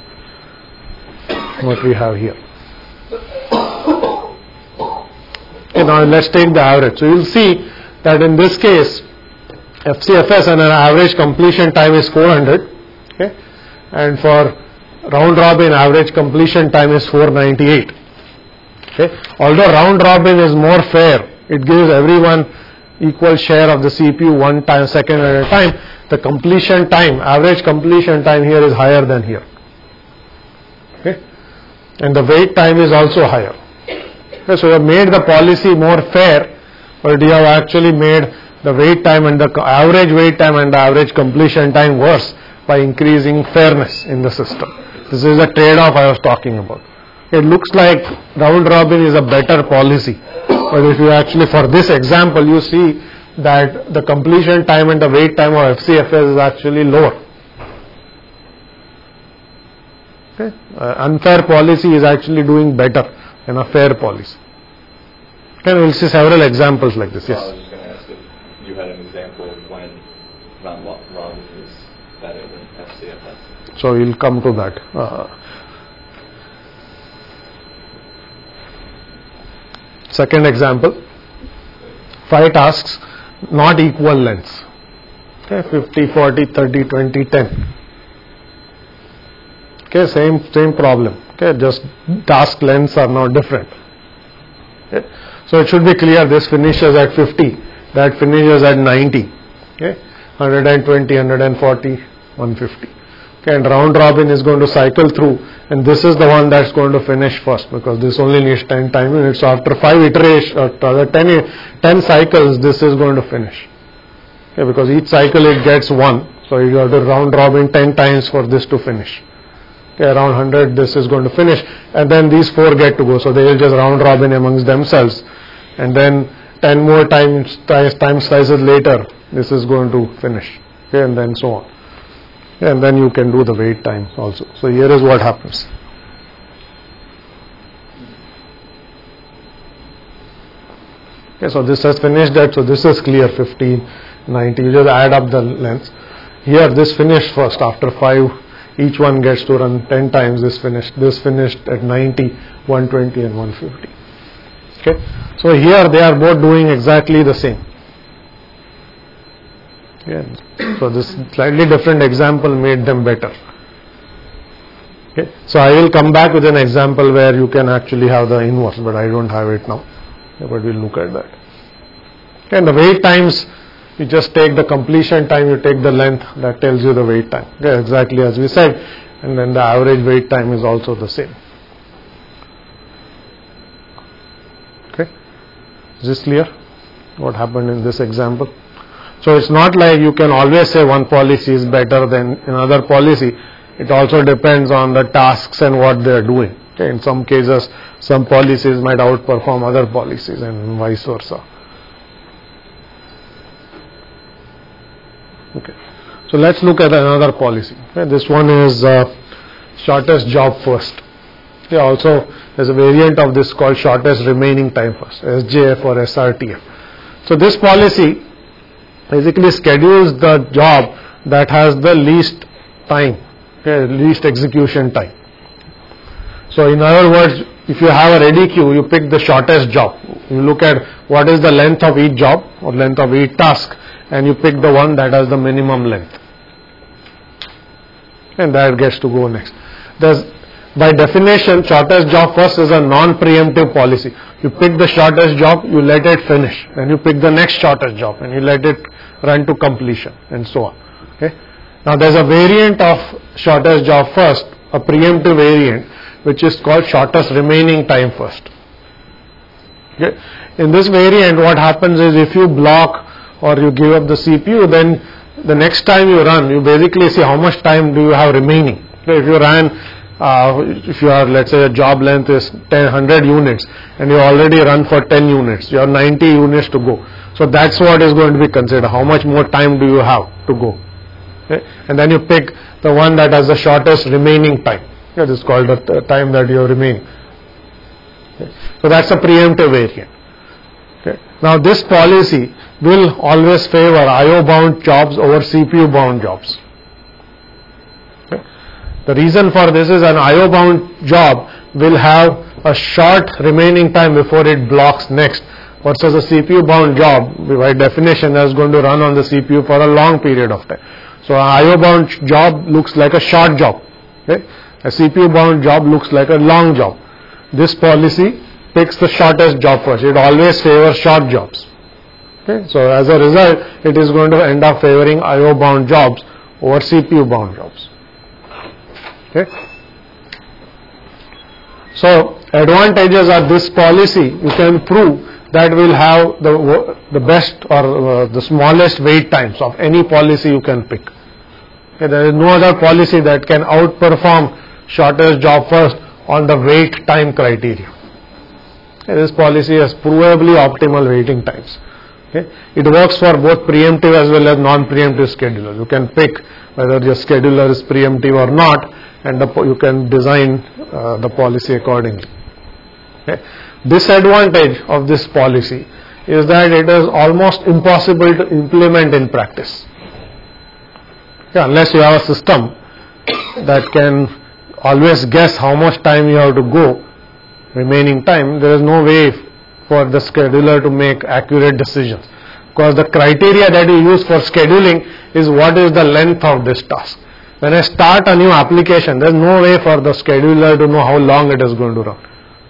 what we have here. Okay, now let's take the average. So you'll see that in this case, FCFS and an average completion time is 400. Okay. And for round robin, average completion time is 498. Okay. Although round robin is more fair, it gives everyone equal share of the CPU 1 second at a time. The completion time, average completion time here is higher than here. Okay. And the wait time is also higher. Okay. So you have made the policy more fair, but you have actually made the wait time and the average wait time and the average completion time worse by increasing fairness in the system. This is the trade-off I was talking about. It looks like round robin is a better policy, but if you actually, for this example, you see that the completion time and the wait time of FCFS is actually lower. Okay? Unfair policy is actually doing better than a fair policy. Okay, we'll see several examples like this. Yes? I was just going to ask if you had an example of when round robin is better than FCFS. So we'll come to that. Second example, 5 tasks, not equal lengths. Okay, 50, 40, 30, 20, 10. Okay, same problem. Okay, just task lengths are now different. Okay, so it should be clear this finishes at 50, that finishes at 90. Okay, 120, 140, 150. Okay, and round robin is going to cycle through, and this is the one that's going to finish first because this only needs 10 time units. So after 5 iterations, or 10 cycles, this is going to finish. Okay, because each cycle it gets 1, so you have to round robin 10 times for this to finish. Okay, around 100 this is going to finish, and then these 4 get to go, so they will just round robin amongst themselves, and then 10 more time slices later this is going to finish. Okay, and then so on. And then you can do the wait times also. So here is what happens. Okay, so this has finished that, so this is clear, 15, 90, you just add up the lengths. Here this finished first, after 5, each one gets to run 10 times, this finished at 90, 120 and 150. Okay, so here they are both doing exactly the same. Yeah. So this slightly different example made them better. Okay. So I will come back with an example where you can actually have the inverse, but I don't have it now. Okay, but we'll look at that. Okay, and the wait times, you just take the completion time, you take the length, that tells you the wait time. Okay, exactly as we said. and then the average wait time is also the same. Okay, is this clear what happened in this example? So it's not like you can always say one policy is better than another policy. It also depends on the tasks and what they are doing. Okay, in some cases some policies might outperform other policies and vice versa. Okay, so let's look at another policy. Okay, this one is shortest job first. Okay, also there's a variant of this called shortest remaining time first, SJF or SRTF. So this policy basically schedules the job that has the least time, okay, least execution time. So in other words, if you have a ready queue, you pick the shortest job. You look at what is the length of each job or length of each task, and you pick the one that has the minimum length, and that gets to go next. By definition, shortest job first is a non-preemptive policy. You pick the shortest job, you let it finish, then you pick the next shortest job and you let it run to completion, and so on. Okay. Now there's a variant of shortest job first, a preemptive variant, which is called shortest remaining time first. Okay. In this variant, what happens is if you block or you give up the CPU, then the next time you run, you basically see how much time do you have remaining. Okay. If you ran, if you are, let's say, your job length is 100 units and you already run for 10 units, you have 90 units to go. So that's what is going to be considered. How much more time do you have to go? Okay. And then you pick the one that has the shortest remaining time. Okay. This is called the time that you are remaining. Okay. So that's a preemptive variant. Okay. Now this policy will always favor IO bound jobs over CPU bound jobs. The reason for this is an IO bound job will have a short remaining time before it blocks next, versus a CPU bound job by definition is going to run on the CPU for a long period of time. So an IO bound job looks like a short job. Okay? A CPU bound job looks like a long job. This policy picks the shortest job first. It always favors short jobs. Okay? So as a result, it is going to end up favoring IO bound jobs over CPU bound jobs. Okay. So advantages of this policy, you can prove that will have the best or the smallest wait times of any policy you can pick. Okay, there is no other policy that can outperform shortest job first on the wait time criteria. Okay, this policy has provably optimal waiting times. Okay. It works for both preemptive as well as non-preemptive schedulers. You can pick whether your scheduler is preemptive or not, and you can design the policy accordingly. Okay. Disadvantage of this policy is that it is almost impossible to implement in practice. Okay. Unless you have a system that can always guess how much time you have to go, remaining time, there is no way for the scheduler to make accurate decisions, because the criteria that you use for scheduling is what is the length of this task. When I start a new application, there is no way for the scheduler to know how long it is going to run.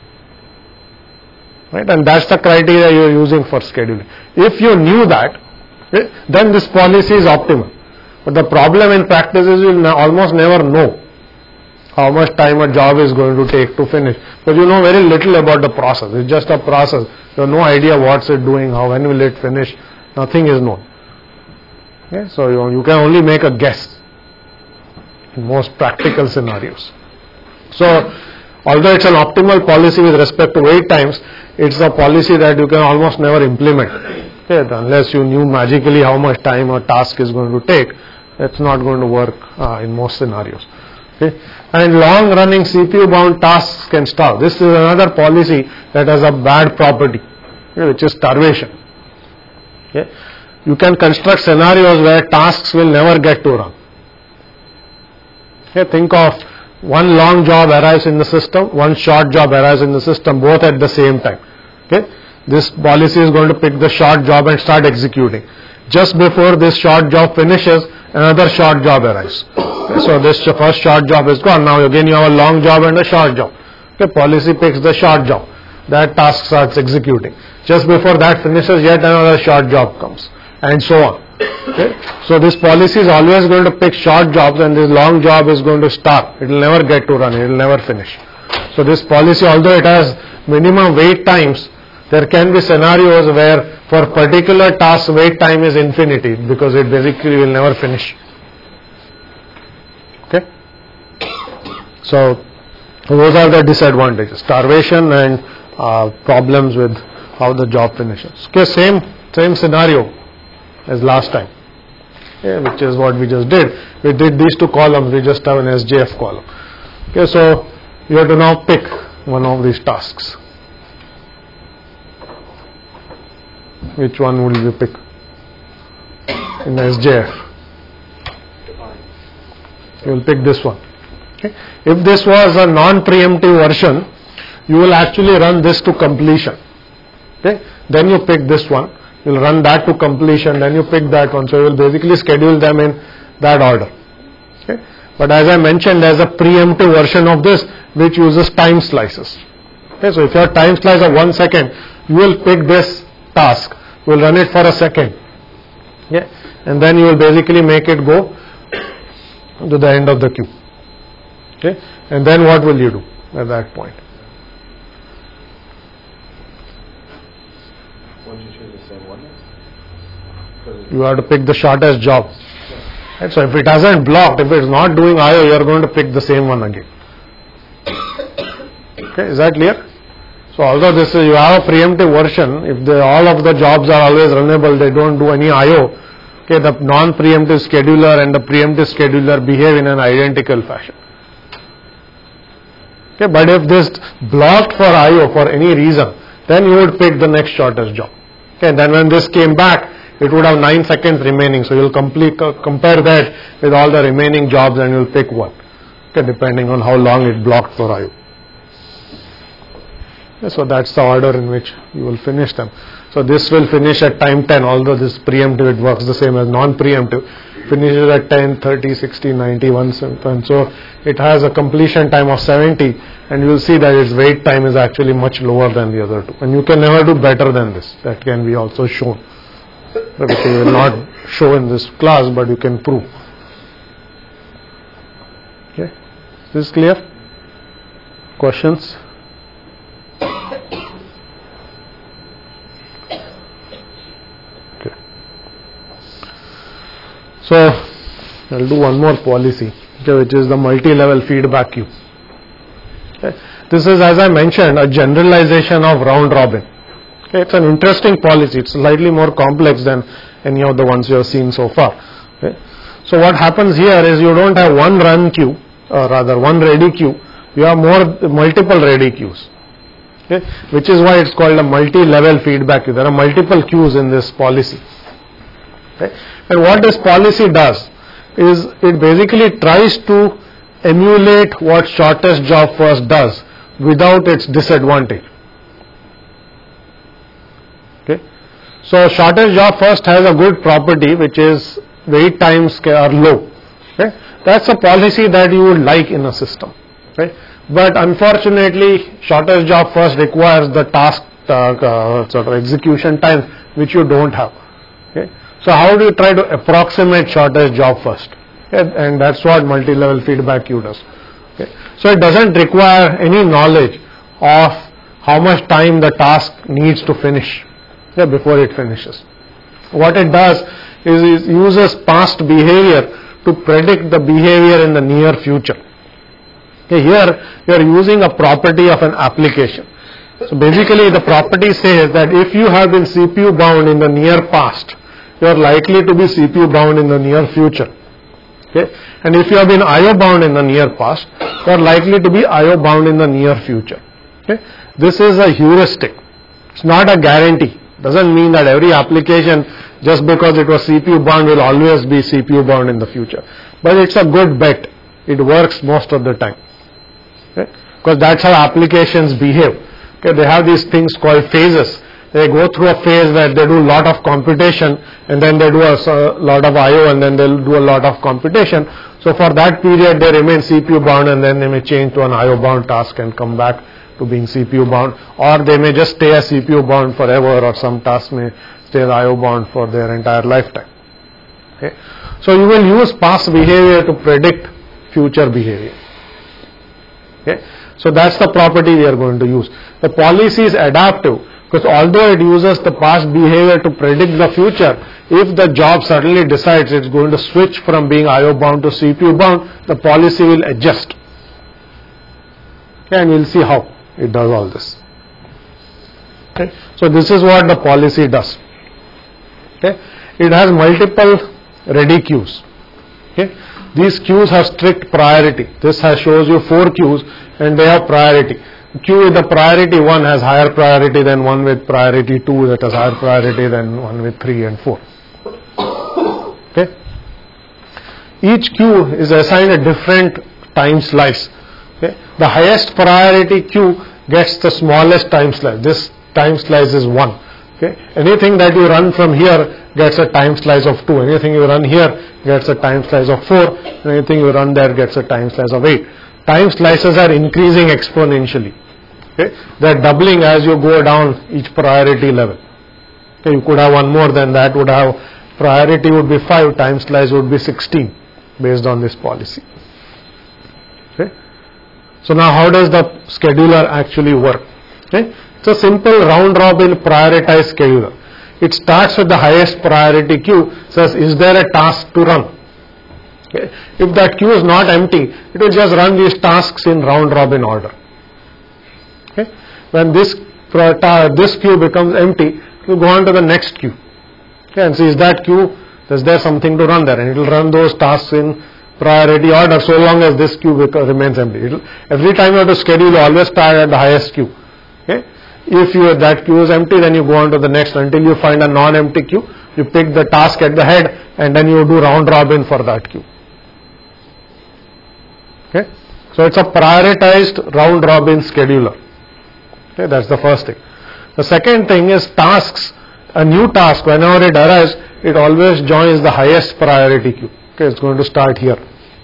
Right? And that's the criteria you are using for scheduling. If you knew that, then this policy is optimal. But the problem in practice is you will almost never know how much time a job is going to take to finish, because you know very little about the process. It's just a process. You have no idea what's it doing, when will it finish. Nothing is known. Okay? So you can only make a guess in most practical scenarios. So although it's an optimal policy with respect to wait times, it's a policy that you can almost never implement. Okay? Unless you knew magically how much time a task is going to take, it's not going to work in most scenarios. Okay? And long running CPU bound tasks can starve. This is another policy that has a bad property, okay, which is starvation. Okay? You can construct scenarios where tasks will never get to run. Okay? Think of one long job arrives in the system, one short job arrives in the system, both at the same time. Okay? This policy is going to pick the short job and start executing. Just before this short job finishes, another short job arrives. Okay? So this first short job is gone. Now again you have a long job and a short job. Okay? Policy picks the short job. That task starts executing. Just before that finishes, yet another short job comes. and so on. Okay? So this policy is always going to pick short jobs, and this long job is going to stop. It will never get to run, it will never finish. So this policy, although it has minimum wait times, there can be scenarios where for particular tasks wait time is infinity, because it basically will never finish. Okay? So those are the disadvantages: starvation and problems with how the job finishes. Okay, same scenario as last time, which is what we just did. We did these two columns, we just have an SJF column. Okay, so you have to now pick one of these tasks. Which one will you pick in SJF? You will pick this one. Okay. If this was a non-preemptive version, you will actually run this to completion. Okay. Then you pick this one, you will run that to completion, then you pick that one. So you will basically schedule them in that order. Okay. But as I mentioned, there is a preemptive version of this which uses time slices. Okay. So if you have time slice of 1 second, you will pick this task, you will run it for a second. Okay. And then you will basically make it go to the end of the queue. Okay. And then what will you do at that point? Why don't you choose the same one? You have to pick the shortest job. Right? So if it hasn't blocked, if it's not doing IO, you are going to pick the same one again. Okay, is that clear? So although this is, you have a preemptive version, if all of the jobs are always runnable, they don't do any IO. Okay, the non-preemptive scheduler and the preemptive scheduler behave in an identical fashion. Okay, but if this blocked for IO for any reason, then you would pick the next shortest job. Okay, then when this came back, it would have 9 seconds remaining. So you will compare that with all the remaining jobs and you will pick one. Okay, depending on how long it blocked for IO. Okay, so that's the order in which you will finish them. So this will finish at time 10, although this preemptive, it works the same as non-preemptive. Finishes at 10, 30, 60, 90, 1, and so it has a completion time of 70, and you will see that its wait time is actually much lower than the other two. And you can never do better than this. That can be also shown. But which we will not show in this class, but you can prove. Okay, is this clear? Questions? So I will do one more policy, okay, which is the multi-level feedback queue. Okay. This is, as I mentioned, a generalization of round robin. Okay. It's an interesting policy. It's slightly more complex than any of the ones you have seen so far. Okay. So what happens here is you don't have one run queue, or rather one ready queue. You have multiple ready queues. Okay. Which is why it's called a multi-level feedback queue. There are multiple queues in this policy. Okay. And what this policy does is it basically tries to emulate what shortest job first does without its disadvantage. Okay. So shortest job first has a good property, which is wait times are low. Okay. That's a policy that you would like in a system. Okay. But unfortunately, shortest job first requires the task sort of execution time, which you don't have. Okay. So how do you try to approximate shortest job first? Okay, and that's what multi-level feedback queue does. Okay. So it doesn't require any knowledge of how much time the task needs to finish, okay, before it finishes. What it does is it uses past behavior to predict the behavior in the near future. Okay, here you are using a property of an application. So basically the property says that if you have been CPU bound in the near past, you are likely to be CPU bound in the near future. Okay? And if you have been IO bound in the near past, you are likely to be IO bound in the near future. Okay? This is a heuristic. It's not a guarantee. Doesn't mean that every application, just because it was CPU bound, will always be CPU bound in the future. But it's a good bet. It works most of the time. Okay? Because that's how applications behave. Okay? They have these things called phases. They go through a phase where they do a lot of computation, and then they do a lot of IO, and then they'll do a lot of computation. So for that period they remain CPU bound, and then they may change to an IO bound task and come back to being CPU bound, or they may just stay as CPU bound forever, or some task may stays IO bound for their entire lifetime. Okay. So you will use past behavior to predict future behavior. Okay. So that's the property we are going to use. The policy is adaptive because although it uses the past behavior to predict the future, if the job suddenly decides it's going to switch from being IO bound to CPU bound, the policy will adjust. Okay, and we'll see how it does all this. Okay. So this is what the policy does. Okay. It has multiple ready queues. Okay. These queues have strict priority. This shows you 4 queues and they have priority. Queue with the priority 1 has higher priority than one with priority 2 that has higher priority than one with 3 and 4. Okay. Each queue is assigned a different time slice. Okay. The highest priority queue gets the smallest time slice. This time slice is 1. Okay. Anything that you run from here gets a time slice of 2. Anything you run here gets a time slice of 4. Anything you run there gets a time slice of 8. Time slices are increasing exponentially. Okay. They are doubling as you go down each priority level. Okay. You could have one more than that. Would have priority would be 5. Time slice would be 16 based on this policy. Okay. So now how does the scheduler actually work? Okay. It's a simple round robin prioritized scheduler. It starts with the highest priority queue, says is there a task to run? Okay. If that queue is not empty, it will just run these tasks in round robin order. Okay. When this queue becomes empty, you go on to the next queue. Okay. And see is that queue, is there something to run there? And it will run those tasks in priority order so long as this queue remains empty. Every time you have to schedule, you always start at the highest queue. Okay. If that queue is empty, then you go on to the next until you find a non-empty queue. You pick the task at the head and then you do round robin for that queue. Okay. So it's a prioritized round robin scheduler. Okay, that's the first thing. The second thing is tasks. A new task, whenever it arrives, it always joins the highest priority queue. Okay, it's going to start here.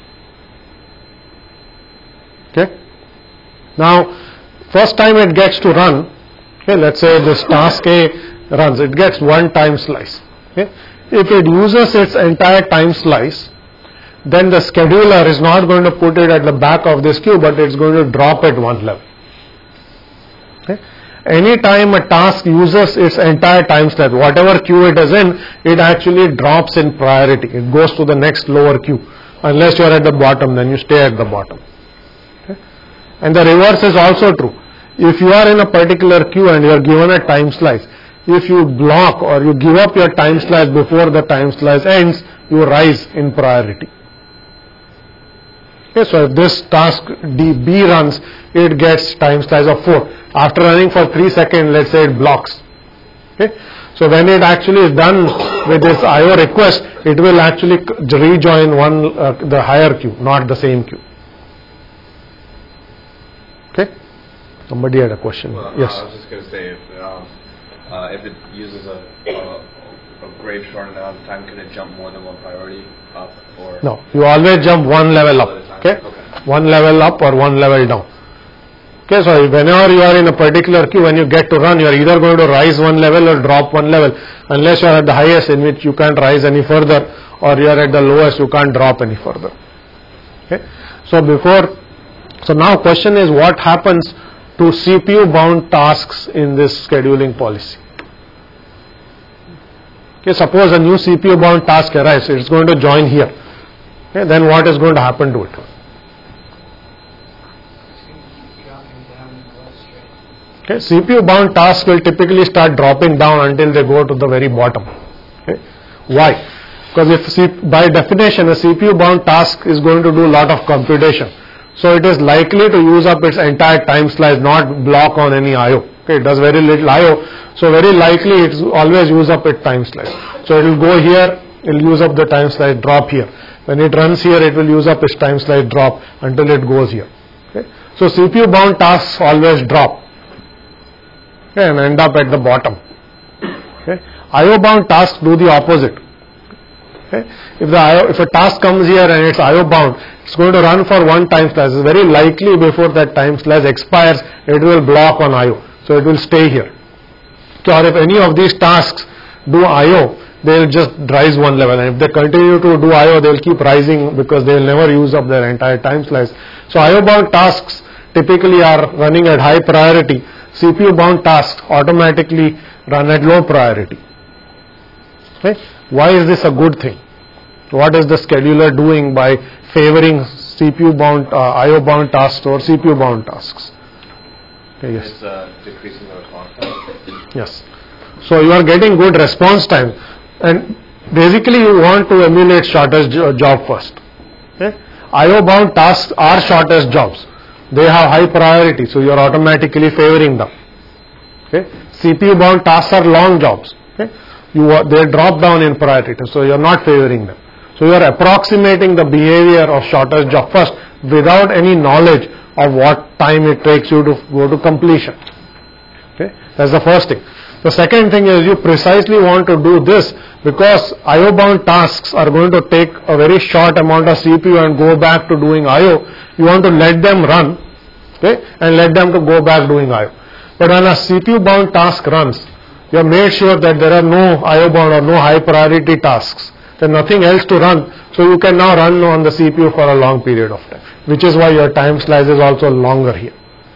Okay. Now, first time it gets to run, okay, let's say this task A runs, it gets 1 time slice. Okay. If it uses its entire time slice, then the scheduler is not going to put it at the back of this queue, but it's going to drop it 1 level. Okay. Anytime a task uses its entire time slice, whatever queue it is in, it actually drops in priority. It goes to the next lower queue. Unless you are at the bottom, then you stay at the bottom. Okay. And the reverse is also true. If you are in a particular queue and you are given a time slice, if you block or you give up your time slice before the time slice ends, you rise in priority. Okay, so if this task B runs, it gets time slice of 4. After running for 3 seconds, let's say it blocks. Okay, so when it actually is done with this IO request, it will actually rejoin the higher queue, not the same queue. Okay. Somebody had a question. Well, yes. I was just going to say, if it uses a great short amount of time, can it jump more than one priority up? Or No, you always jump 1 level up. Okay, 1 level up or 1 level down. Okay, so whenever you are in a particular queue, when you get to run, you are either going to rise 1 level or drop 1 level, unless you are at the highest, in which you can't rise any further, or you are at the lowest, you can't drop any further. Okay, so now question is, what happens to CPU bound tasks in this scheduling policy? Okay, suppose a new CPU bound task arrives, it is going to join here. Okay, then what is going to happen to it? Okay, CPU bound tasks will typically start dropping down until they go to the very bottom. Okay. Why? Because by definition a CPU bound task is going to do a lot of computation. So it is likely to use up its entire time slice, not block on any IO. Okay, it does very little IO, so very likely it will always use up its time slice. So it will go here, it will use up the time slice, drop here. When it runs here, it will use up its time slice, drop until it goes here. Okay. So CPU bound tasks always drop, okay, and end up at the bottom. Okay. IO bound tasks do the opposite. Okay. If a task comes here and it's IO bound, it's going to run for 1 time slice. It's very likely before that time slice expires, it will block on IO. So it will stay here. Okay. Or if any of these tasks do I/O, they'll just rise one level, and if they continue to do I/O, they'll keep rising because they'll never use up their entire time slice. So I/O bound tasks typically are running at high priority. CPU bound tasks automatically run at low priority. Okay? Why is this a good thing? What is the scheduler doing by favoring CPU bound I/O bound tasks or CPU bound tasks? Okay, yes. It's decreasing the response time. Yes. So you are getting good response time, and basically you want to emulate shortest job first. Okay? I/O bound tasks are shortest jobs. They have high priority, so you are automatically favoring them. Okay? CPU bound tasks are long jobs. Okay? They drop down in priority, so you are not favoring them. So you are approximating the behavior of shortest job first without any knowledge of what time it takes you to go to completion. Okay? That's the first thing. The second thing is you precisely want to do this because I/O bound tasks are going to take a very short amount of CPU and go back to doing I/O. You want to let them run, okay, and let them to go back doing I/O. But when a CPU bound task runs, you have made sure that there are no I/O bound or no high priority tasks. There is nothing else to run, so you can now run on the CPU for a long period of time, which is why your time slice is also longer here.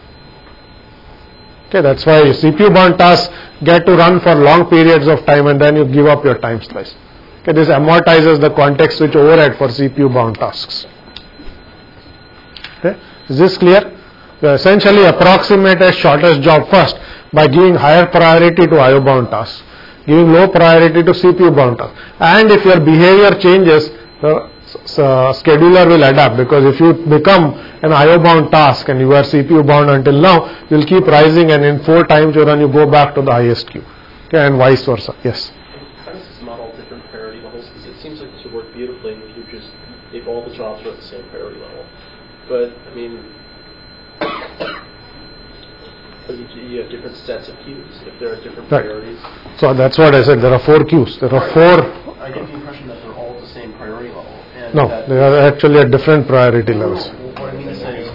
Okay, that's why CPU bound tasks get to run for long periods of time and then you give up your time slice. Okay, this amortizes the context switch overhead for CPU bound tasks. Okay, is this clear? You essentially approximate a shortest job first by giving higher priority to I/O bound tasks, giving low priority to CPU bound tasks. And if your behavior changes, the scheduler will adapt, because if you become an I/O bound task and you are CPU bound until now, you will keep rising, and in 4 times you run, you go back to the highest queue. Okay, and vice versa. Yes? How does this model different priority levels? Because it seems like this would work beautifully if all the jobs are at the same priority level. But, I mean, you have different sets of queues if there are different priorities. So that's what I said. There are 4 queues. There are 4. I get the impression that they're all at the same priority level. And No, they are actually at different priority levels. What I mean to say is,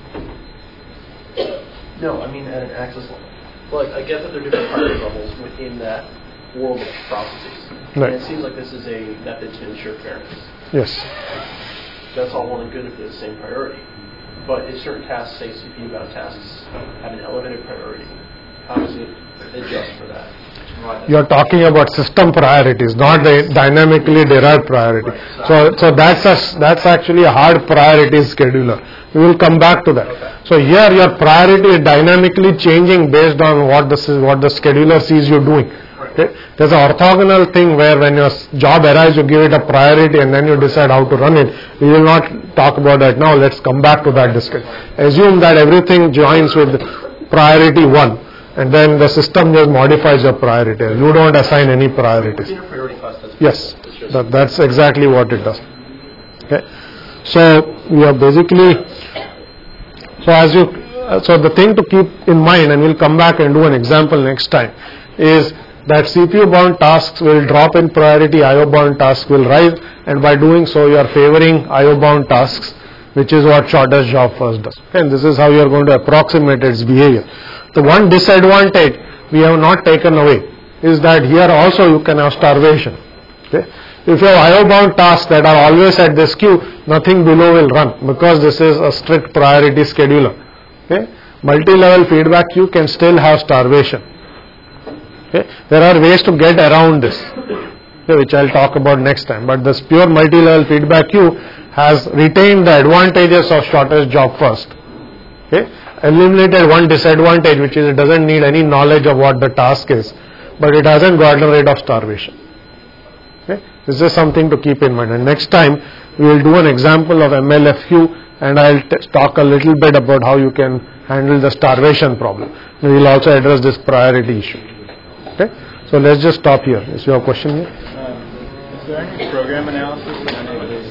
no, I mean at an access level. Well, I get that there are different priority levels within that world of processes. Right. And it seems like this is a method to ensure fairness. Yes. That's all well and good if they're the same priority. But if certain tasks, say CPU-bound tasks, have an elevated priority, how does it adjust for that? You are talking about system priorities, not the dynamically derived priority. Right. So that's actually a hard priority scheduler. We will come back to that. Okay. So here your priority is dynamically changing based on what the scheduler sees you doing. Okay? There's an orthogonal thing where when your job arrives, you give it a priority and then you decide how to run it. We will not talk about that now. Let's come back to that discussion. Assume that everything joins with priority 1. And then the system just modifies your priority. You don't assign any priorities. Yes, that's exactly what it does. Okay. So we are basically, so the thing to keep in mind, and we'll come back and do an example next time, is that CPU bound tasks will drop in priority, I/O bound tasks will rise, and by doing so you are favoring I/O bound tasks, which is what shortest job first does. Okay? And this is how you are going to approximate its behavior. The one disadvantage we have not taken away is that here also you can have starvation. Okay? If you have I/O bound tasks that are always at this queue, nothing below will run because this is a strict priority scheduler. Okay? Multi-level feedback queue can still have starvation. Okay? There are ways to get around this, okay, which I will talk about next time. But this pure multi-level feedback queue has retained the advantages of shortest job first. Okay? Eliminated one disadvantage, which is it doesn't need any knowledge of what the task is, but it hasn't gotten rid of starvation. Okay? This is something to keep in mind. And next time we will do an example of MLFQ, and I will talk a little bit about how you can handle the starvation problem. We will also address this priority issue. Okay? So let's just stop here. Is your question here? Is there any program analysis in any of these?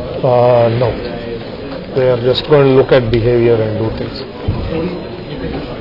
No. They are just going to look at behavior and do things.